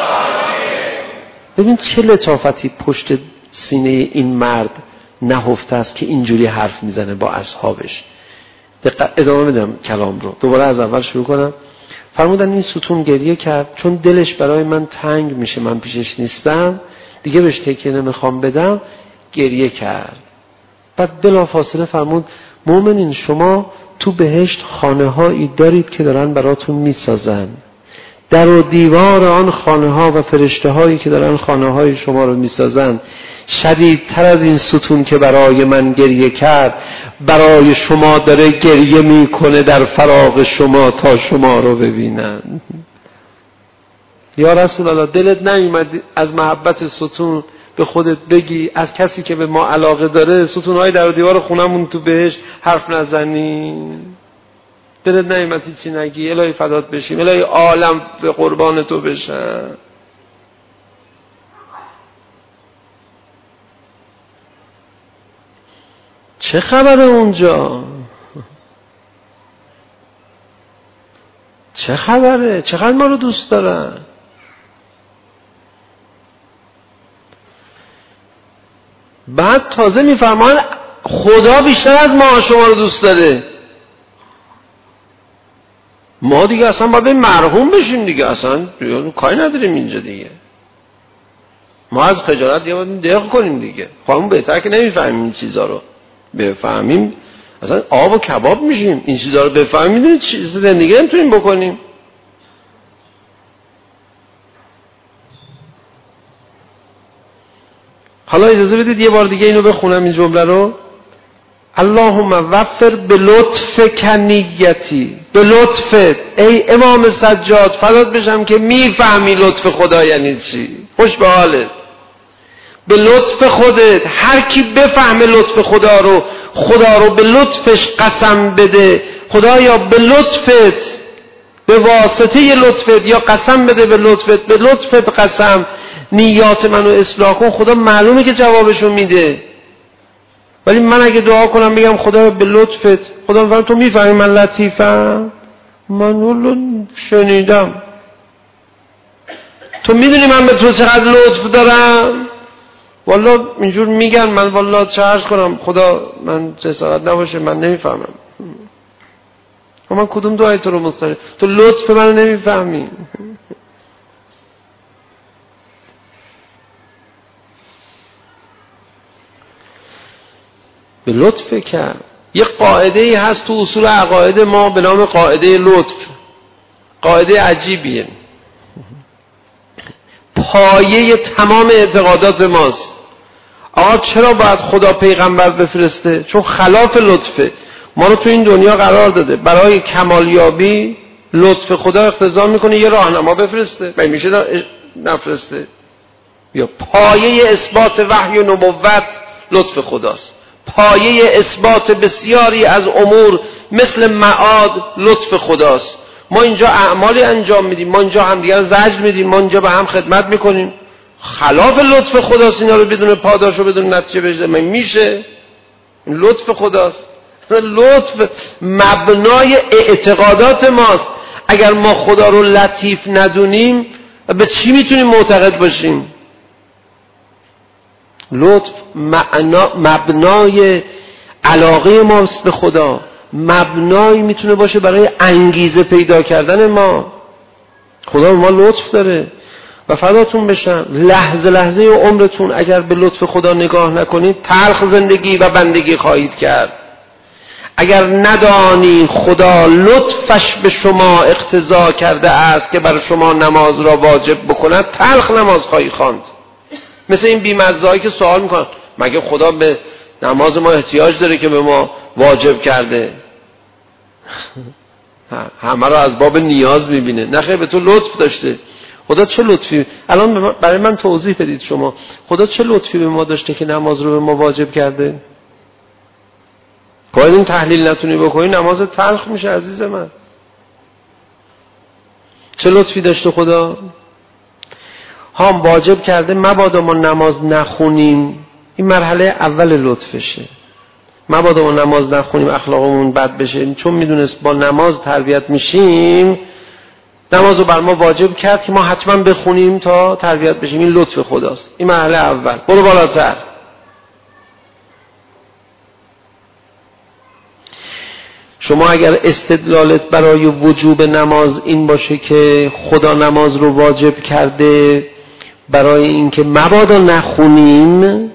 ببین چه لطافتی پشت سینه این مرد نهفته است که اینجوری حرف میزنه با اصحابش. ادامه بدم کلام رو، دوباره از اول شروع کنم. فرمودن این ستون گریه کرد چون دلش برای من تنگ میشه، من پیشش نیستم، دیگه بهش تکیه نمیخوام بدم. گریه کرد. بعد بلافاصله فرمود مؤمنین شما تو بهشت خانه هایی دارید که دارن براتون میسازن. در و دیوار آن خانه ها و فرشته هایی که دارن خانه های شما رو میسازن شدیدتر از این ستون که برای من گریه کرد برای شما داره گریه میکنه در فراق شما تا شما رو ببینن. یا رسول الله دلت نیومد از محبت ستون به خودت بگی از کسی که به ما علاقه داره ستونهای در و دیوار خونمون تو بهش حرف نزنی؟ دلت نیومد چی نگی؟ الهی فدات بشیم، الهی عالم به قربان تو بشن. چه خبره اونجا؟ چه خبره؟ چقدر ما رو دوست دارن؟ بعد تازه میفرمان خدا بیشتر از ما شما رو دوست داره. ما دیگه اصلا باید مرحوم بشیم دیگه، اصلا کاری نداریم اینجا دیگه. ما از خجالت دیگه باید دق کنیم دیگه. خواهمون بهتر که نمیفهمیم این چیزا رو. بفهمیم اصلا آب و کباب میشیم. این چیزا رو بفهمیم میدونید چیز زندگی نمیتونیم بکنیم. حالا اجازه بدید یه بار دیگه اینو بخونم این جمله رو. اللهم وفر به لطف کنیتی، به لطفت ای امام سجاد فدات بشم که میفهمی لطف خدا یعنی چی. خوش به حالت. به لطف خودت. هر کی بفهمه لطف خدا رو، خدا رو به لطفش قسم بده، خدایا به لطفت، به واسطه لطفت، یا قسم بده به لطفت، به لطفت قسم نیات منو اصلاح کن، خدا معلومه که جوابشو میده. ولی من اگه دعا کنم بگم خدا به لطفت، خدا میفهم تو میفهمی من لطیفم، من اولو شنیدم، تو میدونی من به تو چقدر لطف دارم، والله اینجور میگن، من والله چه عرض کنم، خدا من جسارت نباشه من نمیفهمم. من کدوم دعای تو رو مستقیم؟ تو لطف منو نمیفهمی. به لطف کرد. یه قاعده ای هست تو اصول عقاید ما به نام قاعده لطف. قاعده عجیبیه، پایه تمام اعتقادات ماست. آقا چرا باید خدا پیغمبر بفرسته؟ چون خلاف لطفه. ما رو تو این دنیا قرار داده برای کمالیابی، لطف خدا اقتضا میکنه یه راهنما بفرسته، من میشه نفرسته؟ یا پایه اثبات وحی و نبوت لطف خداست، پایه اثبات بسیاری از امور مثل معاد لطف خداست. ما اینجا اعمالی انجام میدیم، ما اینجا همدیگر زجر میدیم، ما اینجا به هم خدمت میکنیم، خلاف لطف خداست اینا رو بدون پاداش و بدون نتیجه بجده من میشه؟ این لطف خداست. لطف مبنای اعتقادات ماست. اگر ما خدا رو لطیف ندونیم به چی میتونیم معتقد باشیم؟ لطف معنا مبنای علاقه ماست به خدا، مبنایی میتونه باشه برای انگیزه پیدا کردن ما. خدا به ما لطف داره و فداتون بشم لحظه لحظه عمرتون اگر به لطف خدا نگاه نکنید تلخ زندگی و بندگی خواهید کرد. اگر ندانی خدا لطفش به شما اقتضا کرده است که بر شما نماز را واجب بکند، تلخ نماز خواهی خواند. مثل این بی‌مزه‌هایی که سوال میکنن مگه خدا به نماز ما احتیاج داره که به ما واجب کرده؟ همه رو از باب نیاز میبینه. نه خیر، به تو لطف داشته. خدا چه لطفی، الان برای من توضیح بدید شما، خدا چه لطفی به ما داشته که نماز رو به ما واجب کرده؟ که این تحلیل نتونی بکنی نماز تلخ میشه عزیز من. چه لطفی داشته خدا؟ هم واجب کرده مبادا ما نماز نخونیم، این مرحله اول لطفشه. مبادا ما نماز نخونیم اخلاقمون بد بشه، چون میدونست با نماز تربیت میشیم نماز رو بر ما واجب کرد که ما حتما بخونیم تا تربیت بشیم. این لطف خداست. این مرحله اول. برو بالاتر. شما اگر استدلالت برای وجوب نماز این باشه که خدا نماز رو واجب کرده برای اینکه مبادا نخونیم،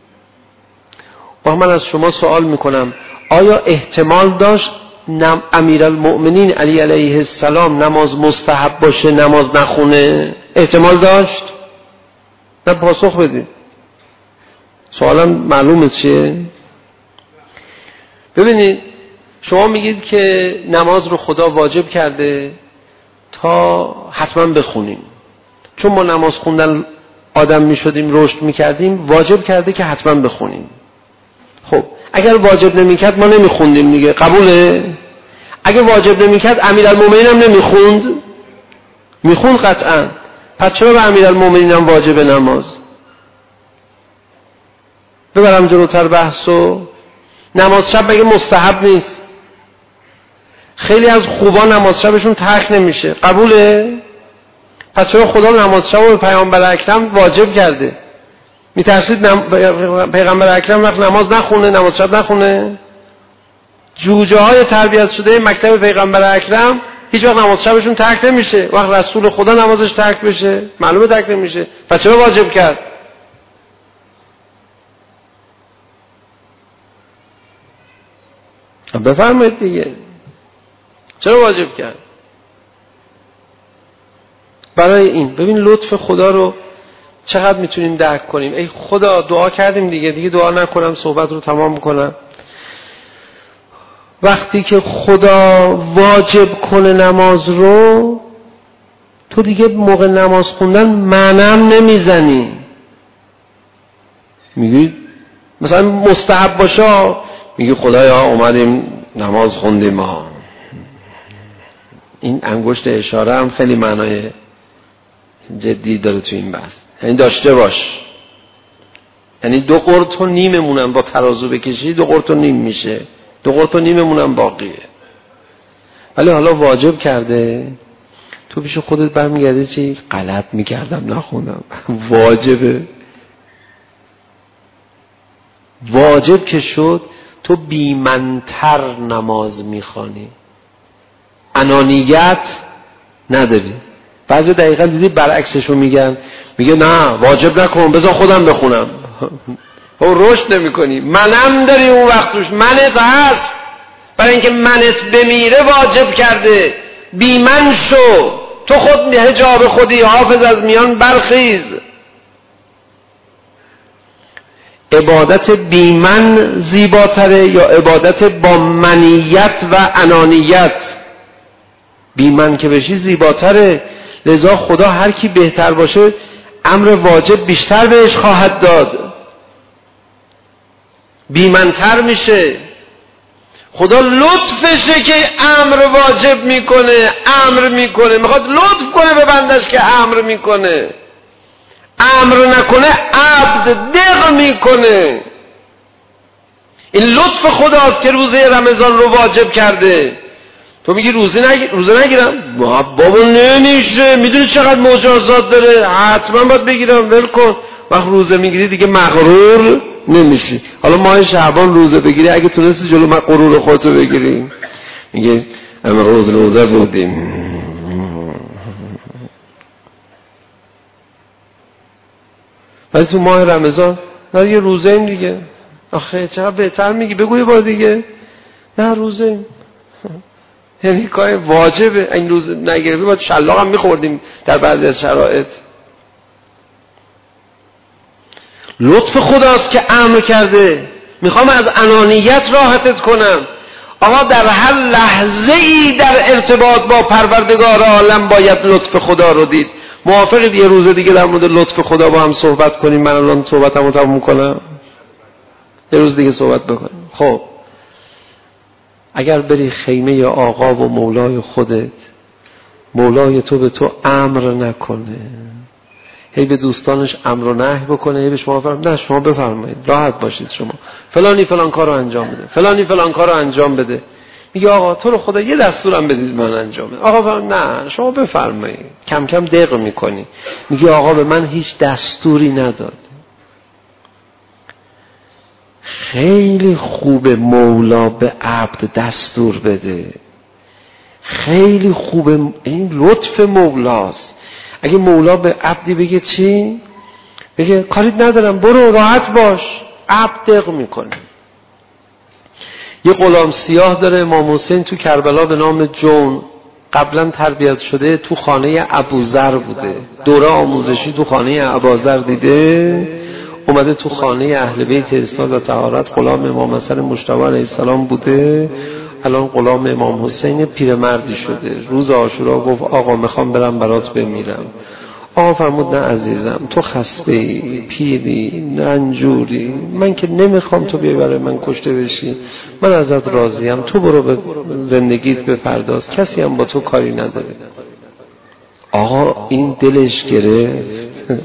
و من از شما سوال میکنم آیا احتمال داشت امیرالمؤمنین علی علیه السلام نماز مستحب باشه نماز نخونه؟ احتمال داشت؟ نه، پاسخ بدید. سوالم معلومه چیه؟ ببینید شما میگید که نماز رو خدا واجب کرده تا حتما بخونیم، چون ما نماز خوندن آدم میشدیم رشد میکردیم واجب کرده که حتما بخونیم. خب اگر واجب نمیکرد ما نمیخوندیم دیگه، قبوله؟ اگه واجب نمیکرد امیرالمومنین هم نمیخوند؟ میخوند قطعا. پس چرا به امیرالمومنین هم واجب نماز؟ ببرم جلوتر بحثو. نماز شب مگه مستحب نیست؟ خیلی از خوبان نماز شبشون ترک نمیشه، قبوله؟ پس چرا خدا نماز شب رو به پیامبر اکرم واجب کرده؟ میترسید نم... پیغمبر اکرم وقت نماز نخونه، نماز شب نخونه؟ جوجه های تربیت شده مکتب پیغمبر اکرم هیچ وقت نماز شبشون ترک نمیشه، وقت رسول خدا نمازش ترک بشه معلومه ترک نمیشه. پس چرا واجب کرد؟ بفرمایید دیگه، چرا واجب کرد؟ برای این ببین لطف خدا رو چقدر میتونیم درک کنیم. ای خدا دعا کردیم دیگه دیگه دعا نکنم صحبت رو تمام کنم. وقتی که خدا واجب کنه نماز رو تو دیگه موقع نماز خوندن معنم نمیزنی. میگی مثلا مستحب باشه، میگی خدایا اومدیم نماز خوندیم ما. این انگشت اشاره هم خیلی معنای جدی داره تو این بحث، یعنی داشته باش، یعنی دو قرط و نیممونم با ترازو بکشی دو قرط و نیم میشه، دو قرط و نیممونم باقیه. ولی حالا واجب کرده، تو پیش خودت برمیگردی چی؟ غلط میکردم نخوندم. واجبه، واجب که شد تو بیمنتر نماز میخوانی، انانیت نداری. بعضی دقیقا دیدی برعکسشو میگن، میگه نه واجب نکن بذار خودم بخونم. او رشد نمی کنی، منم داری اون وقت توش، منت هست، برای اینکه منت بمیره واجب کرده. بیمن شو، تو خود حجاب خودی، حافظ از میان برخیز. عبادت بیمن زیباتره یا عبادت با منیت و انانیت؟ بیمن که بشی زیباتره. لذا خدا هر کی بهتر باشه امر واجب بیشتر بهش خواهد داد، بیمنتر میشه. خدا لطفشه که امر واجب میکنه، امر میکنه، میخواد لطف کنه به بندش که امر میکنه. امر نکنه عبد دق میکنه. این لطف خداست که روزه رمضان رو واجب کرده. تو میگی روزه نگیر، روزه نگیرم بابا نمیشه، میدونی چقدر مجازات داره، حتما باید بگیرم، ول کن. وقت روزه میگیری دیگه مغرور نمیشی. حالا ماه شعبان روزه بگیری، اگه تونستی جلو من غرور خودتو بگیری، میگه امروز روزه بودیم. ولی تو ماه رمضان نه یه روزه ایم دیگه. آخه چقدر بهتر میگی، بگو یه بار دیگه نه روزه ایم. یعنی کار واجبه، این روز نگرفتی باید شلاق هم میخوردیم در بعضی از شرایط. لطف خداست که امر کرده. میخوام از انانیت راحتت کنم. آقا در هر لحظه ای در ارتباط با پروردگار عالم باید لطف خدا رو دید. موافقید یه روز دیگه در مورد لطف خدا با هم صحبت کنیم؟ من الان صحبتمو تموم کنم، یه روز دیگه صحبت بکنیم. خب اگر بری خیمه آقا و مولای خودت، مولای تو به تو امر نکنه، هی به دوستانش امر و نهی بکنه، هی به شما فرمایید نه شما بفرمایید، راحت باشید، شما فلانی فلان کارو انجام بده، فلانی فلان کارو انجام بده، میگه آقا تو رو خدا یه دستورم بدید من انجام بدم. آقا فرمایید نه شما بفرمایید، کم کم دق میکنی، میگه آقا به من هیچ دستوری نداد. خیلی خوبه مولا به عبد دستور بده، خیلی خوبه، این لطف مولاست. اگه مولا به عبدی بگه چی؟ بگه کاریت ندارم برو راحت باش، عبد دق میکنه. یه غلام سیاه داره امام حسین تو کربلا به نام جون، قبلا تربیت شده، تو خانه ابوذر بوده، دوره آموزشی تو خانه ابوذر دیده، اومده تو خانه اهل بیت اسلام و طهارت، غلام امام حسن مجتبی علیه السلام بوده، الان غلام امام حسین پیرمردی شده. روز عاشورا گفت آقا میخوام برم برات بمیرم. آقا فرمود نه عزیزم تو خسته‌ای، پیری، رنجوری، من که نمیخوام تو بیای برای من کشته بشی، من ازت راضیم، تو برو به زندگیت بپرداز، کسی هم با تو کاری نداره. آقا این دلش گرفت،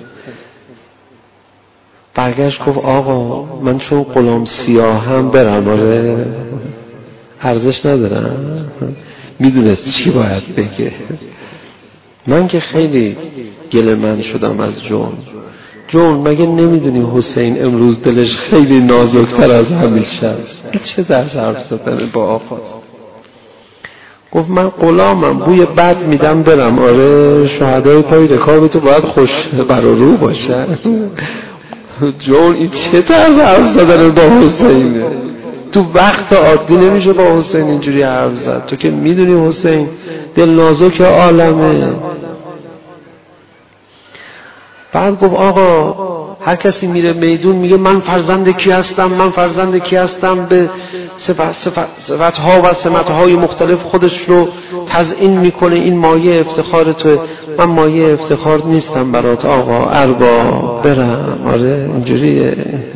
برگشت گفت آقا من چون غلام سیاهم برم، آره ارزش ندارم. میدونست چی باید بگه. من که خیلی گله من شدم از جون. جون مگه نمیدونی حسین امروز دلش خیلی نازکتر از همیشه است؟ چه درس حرف زدن با آقا. گفت من غلامم، بوی بد میدم برم، آره شهدای پای رکاب تو باید خوش بر و رو باشه. جون این چه طرز حرف زدن با حسینه؟ تو وقت عادی نمیشه با حسین اینجوری حرف زد. تو که میدونی حسین دل نازک عالمه. بعد گفت آقا هر کسی میره میدون میگه من فرزند کی هستم، من فرزند کی هستم، به صفت صفت صفت‌ها و سمت‌های مختلف خودش رو تزیین میکنه. این مایه افتخار تو. من مایه افتخار نیستم برات آقا، اربا برم. آره اینجوریه.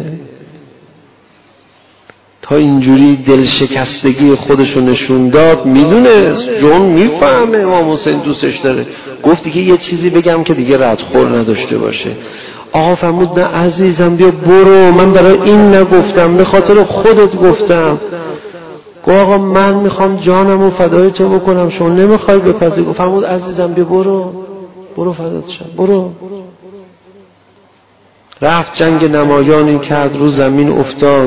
تا اینجوری دل شکستگی خودشو نشون داد. میدونه جون میفهمه امام حسین دوستش داره. گفتی که یه چیزی بگم که دیگه ردخور نداشته باشه. آقا فرمود نه عزیزم بیا برو، من برای این نگفتم، به خاطر خودت گفتم. گفت آقا من میخوام جانم و فدای تو بکنم، شما نمیخوای بپذیری. فرمود عزیزم بیا برو، برو فدات شم، برو. رفت جنگ نمایانی کرد، رو زمین افتاد،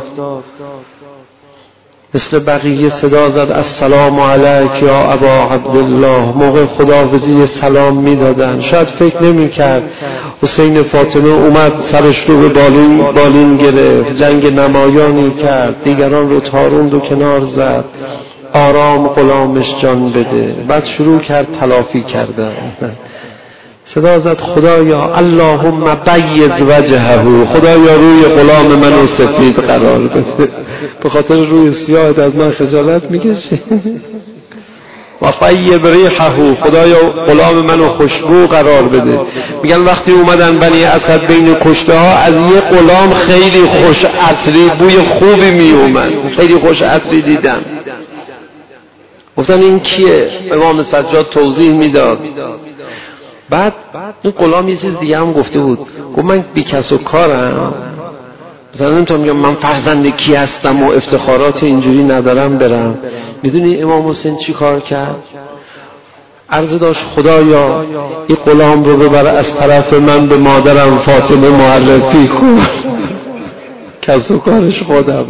مثل بقیه صدا زد السلام علیک یا ابا عبدالله. موقع خداحافظی سلام میدادن. شاید فکر نمی کرد حسین فاطمه اومد سرش رو به بالین, بالین گرفت، جنگ نمایانی کرد، دیگران رو تاروند و کنار زد. آرام غلامش جان بده. بعد شروع کرد تلافی کردن. صدا زد خدایا اللهم بیض وجهه، خدایا روی غلام منو سفید قرار بده. به خاطر روی سیاهت از من خجالت میکشی. و طیب ریحه، خدایا غلام منو خوشبو قرار بده. میگن وقتی اومدن بنی اسد بین کشته ها، از یه غلام خیلی خوش عطری بوی خوبی میومد، خیلی خوش عطری دیدن. گفتن این کیه؟ امام سجاد توضیح میداد. بعد این غلام یه چیز دیگه هم گفته بود. گفت من بی کس و کارم، مثلا نمیتونم میگم من فرزند کی هستم و افتخارات اینجوری ندارم برم. میدونی امام حسین چی کار کرد؟ عرض داشت خدایا این غلام رو ببر از طرف من به مادرم فاطمه معرفی کن. کس و کارش خودم.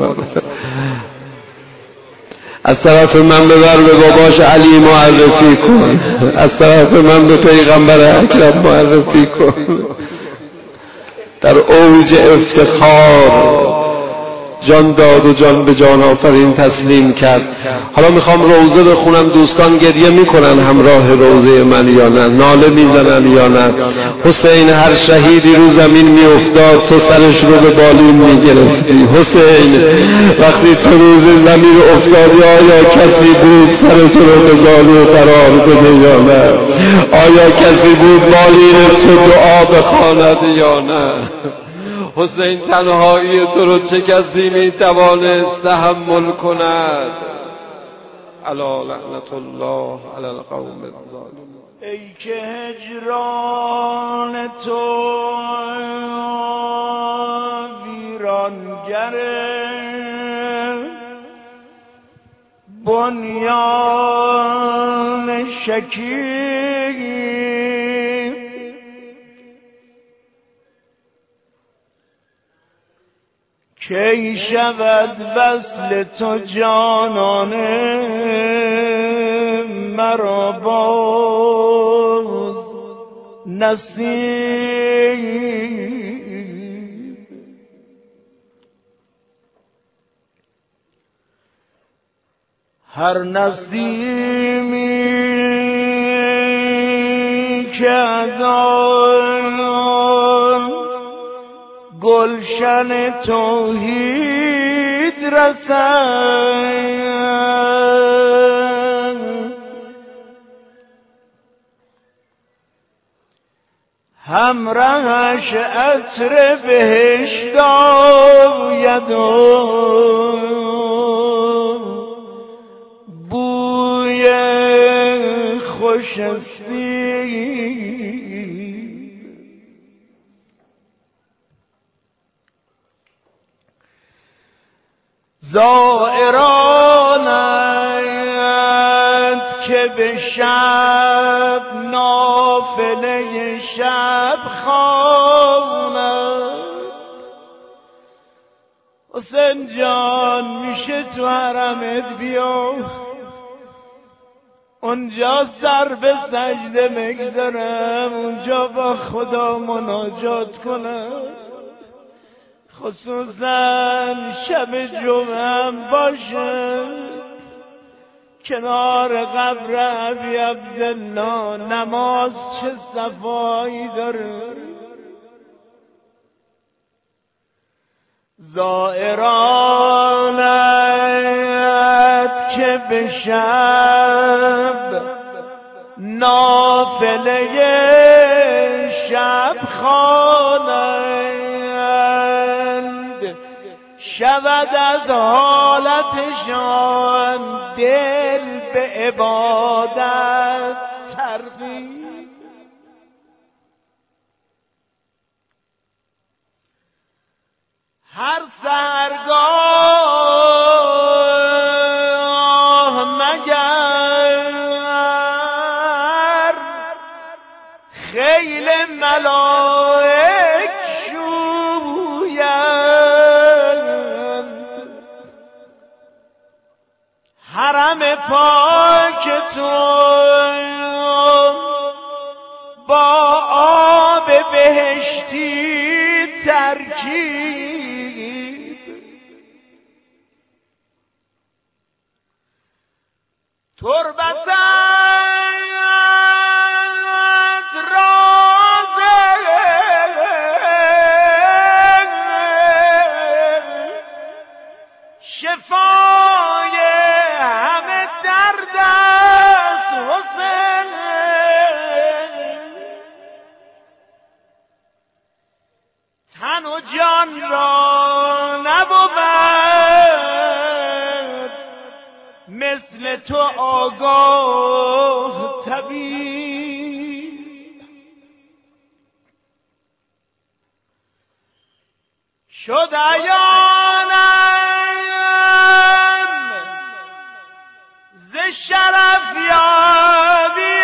از طرف من ببر به باباش علی معرفی کن، از طرف من به پیغمبر اکرم معرفی کن. در اوج افتخار جان داد و جان به جان آفرین تسلیم کرد. حالا میخوام روزه بخونم. دوستان گریه میکنن همراه روزه من یا نه؟ ناله میزنن یا نه؟ حسین هر شهیدی رو زمین میافتاد تو سرش رو به بالین میگرفتی. حسین وقتی تو روز زمین افتادی آیا کسی بود سر تو رو به بالین قرار بده یا نه؟ آیا کسی بود بالین تو دعا بخواند یا نه؟ حسین تنهایی تو رو چه کسی میتوانست تحمل کند؟ الا لعنت الله علی القوم الظالمین. ای که هجران تو ویرانگره، بنیان شکیب کی شود وصل تو جانانه مرا باز نصیب. هر نسیمی که از گلشن توحید رسد، همراهش عطر بهشت آید و بوی خوش زائرانت که به شب نافله شب خواند. حسین جان میشه تو حرمت بیا، اونجا سر به سجده مگذارم، اونجا با خدا مناجات کنم، خصوصا شب جمعه باشه کنار قبر ابی عبدالله. نماز چه صفایی داره. زائرانت که به شب نافله شب خوانند، شود از حالتشان دل به عبادت ترغیب. هر سحرگاه مگر خیل ملائک شویند، حرم پاک تو با آب بهشتی ترکیب. تربتت راز شفای همه درد است حسین، تن و جان را نبود مثل تو آگاه طبیب. شد عیانم ز شرف یابی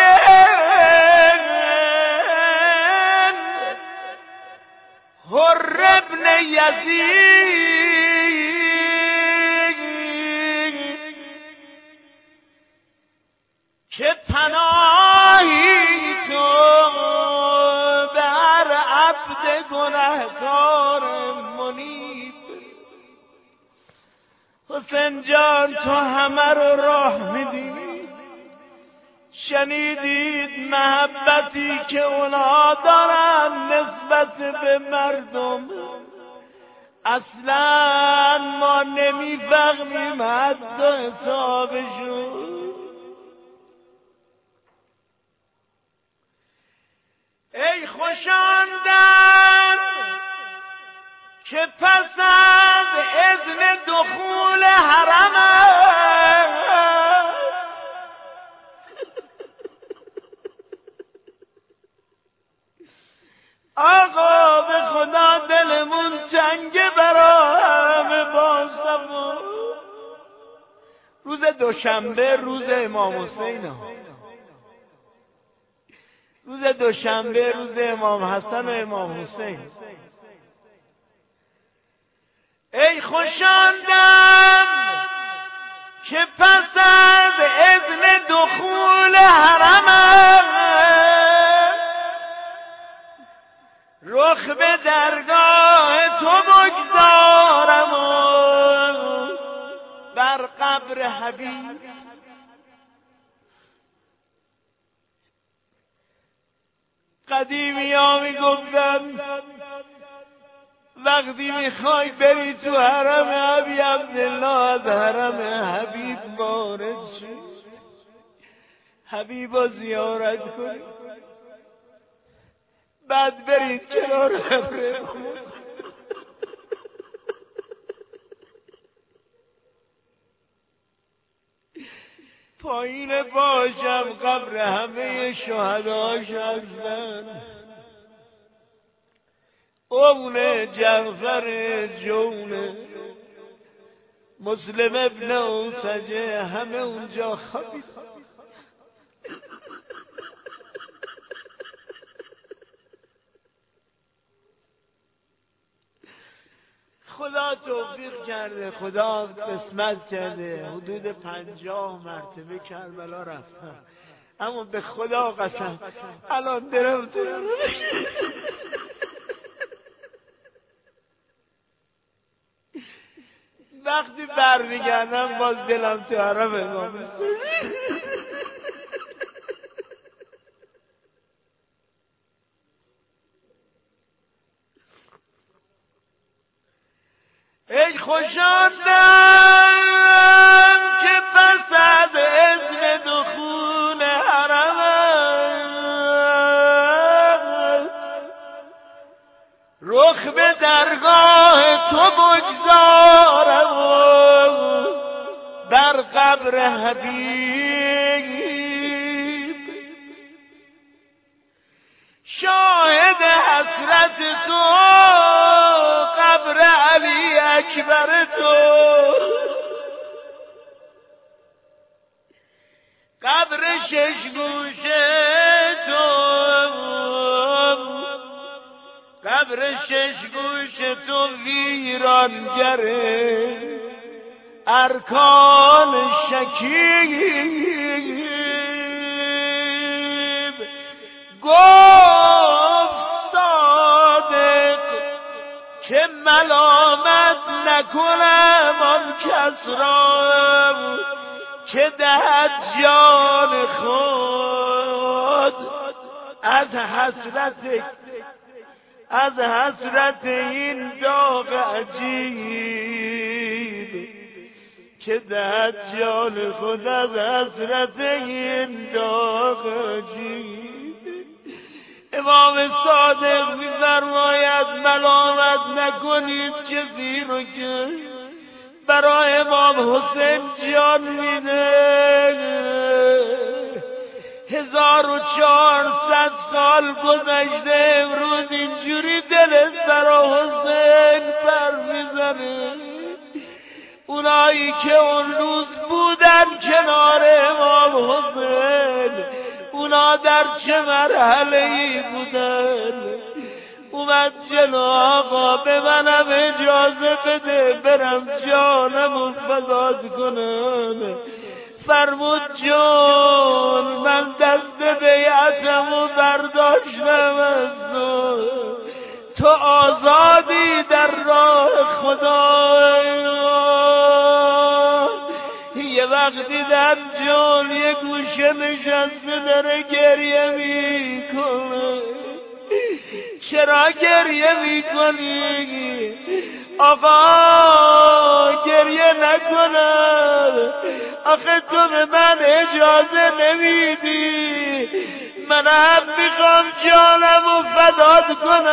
حر ابن یزید که پناهی تو بر عبد گنهکار منیب. حسین جان تو همه رو راه میدی، شنیدید محبتی که اونا دارن نسبت به مردم، اصلا ما نمیفهمیم حتی حسابشون. ای خوشاندم که پس از اذن دخول حرم آقا به خدا دلمون چنگه برا همه باشم. روز دوشنبه روز امام حسین ها، روز دوشنبه روز امام حسن و امام حسین. ای خوشاندم که پس از اذن دخول حرم رخ به درگاه تو بگذارم و بر قبر حبیب. قدیمی ها می گفتن وقتی میخوای بری تو حرم ابی عبدالله از حرم حبیب وارد شی، حبیبا زیارت کنی، بعد برید کنار قبر پایین باشم قبر همه شهداش هستن. اون جعفر جون مسلم ابن اوسجه همه اونجا خوابید. خدا توفیق کرده، خدا قسمت کرده، حدود پنجاه مرتبه کربلا رفتم، اما به خدا قسم الان درم تو وقتی برمیگردم باز دلم تو حرم امام حسین. بخوشاندم که پس از اذن دخول حرم رخ به درگاه تو بگذارم بر قبر حبیب، شاهد حسرت تو قبر علی اکبر تو، قبر شش گوشه تو، قبر شش گوشه تو ویرانگره ارکان شکیب. گفت صادق که ملامت نکنم آن کس را که دهد جان خود از حسرت از حسرت این داغ عجیب، که دهد جان خود از حسرت این داغ عجیب. امام صادق می‌فرماید ملامت نکنید کسی رو که برای امام حسین جان میده. هزار و چهارصد سال گذشته امروز اینجوری دلت برای حسین پر میزنه. اونایی که اون روز بودن کنار امام حسین اونا در چه مرحله‌ای بودن؟ اومد جلو آقا به منم اجازه بده برم جانمو فدات کنم. فرمود جان من دست بیعتمو برداشتم از تو، تو آزادی در راه خدا. یه وقت دیدم جان یه گوشه نشسته داره گریه میکنه. چرا گریه میکنی؟ آقا گریه نکنم، آخه تو به من اجازه نمیدی، من هم میخوام جانمو فدات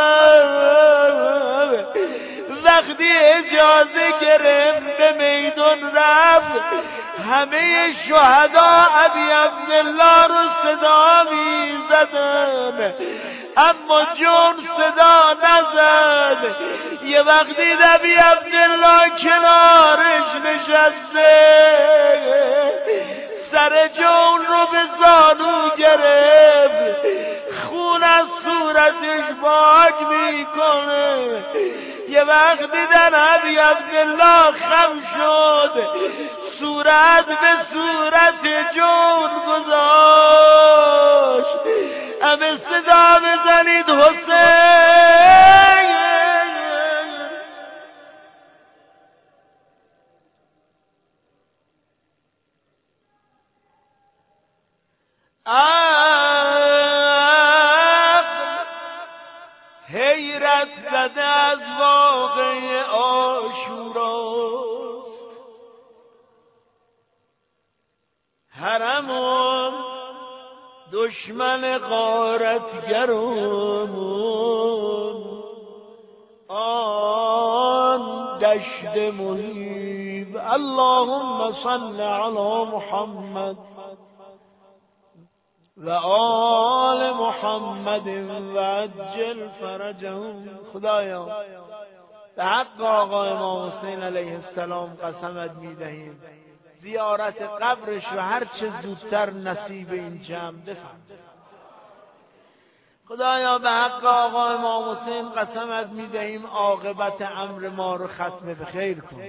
کنم. وقتی اجازه گرفت به میدان رفت، همه شهدا ابی عبدالله رو صدا میزدن اما جون صدا نزد. یه وقتی ابی عبدالله کنارش نشسته سر جون رو به زانو گرفت، خون از صورتش پاک میکنه. یه وقت دیدن ابی عبدالله خم شد، صورت به صورت جون گذاشت. همه صدا بزنید حسین. حیرت زده از واقع عاشوراست، حرمون دشمن غارتگرمون، آن دشت مهیب. اللهم صل علی محمد و آل محمد و عجل فرجهم. خدایا به حق آقا امام حسین علیه السلام قسمت میدهیم زیارت قبرش و هر چه زودتر نصیب این جمع بفرما. خدایا به حق آقا امام حسین قسمت میدهیم عاقبت امر ما رو ختم به خیر کن.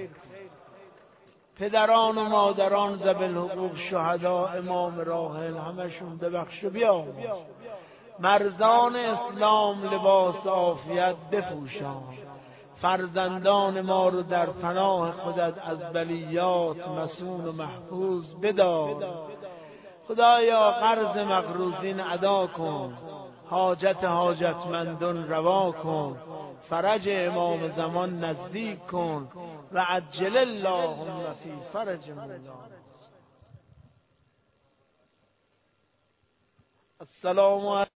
پدران و مادران ذوی الحقوق شهدا امام راحل همشون ببخش و بیامرز. مرزان اسلام لباس عافیت بپوشان. فرزندان ما رو در پناه خودت از بلیات مسون و محفوظ بدار. خدایا قرض مقروضین ادا کن، حاجت حاجتمندان روا کن، فرج امام زمان نزدیک کن. و عجل اللهم فی فرج مولانا. السلام علیکم.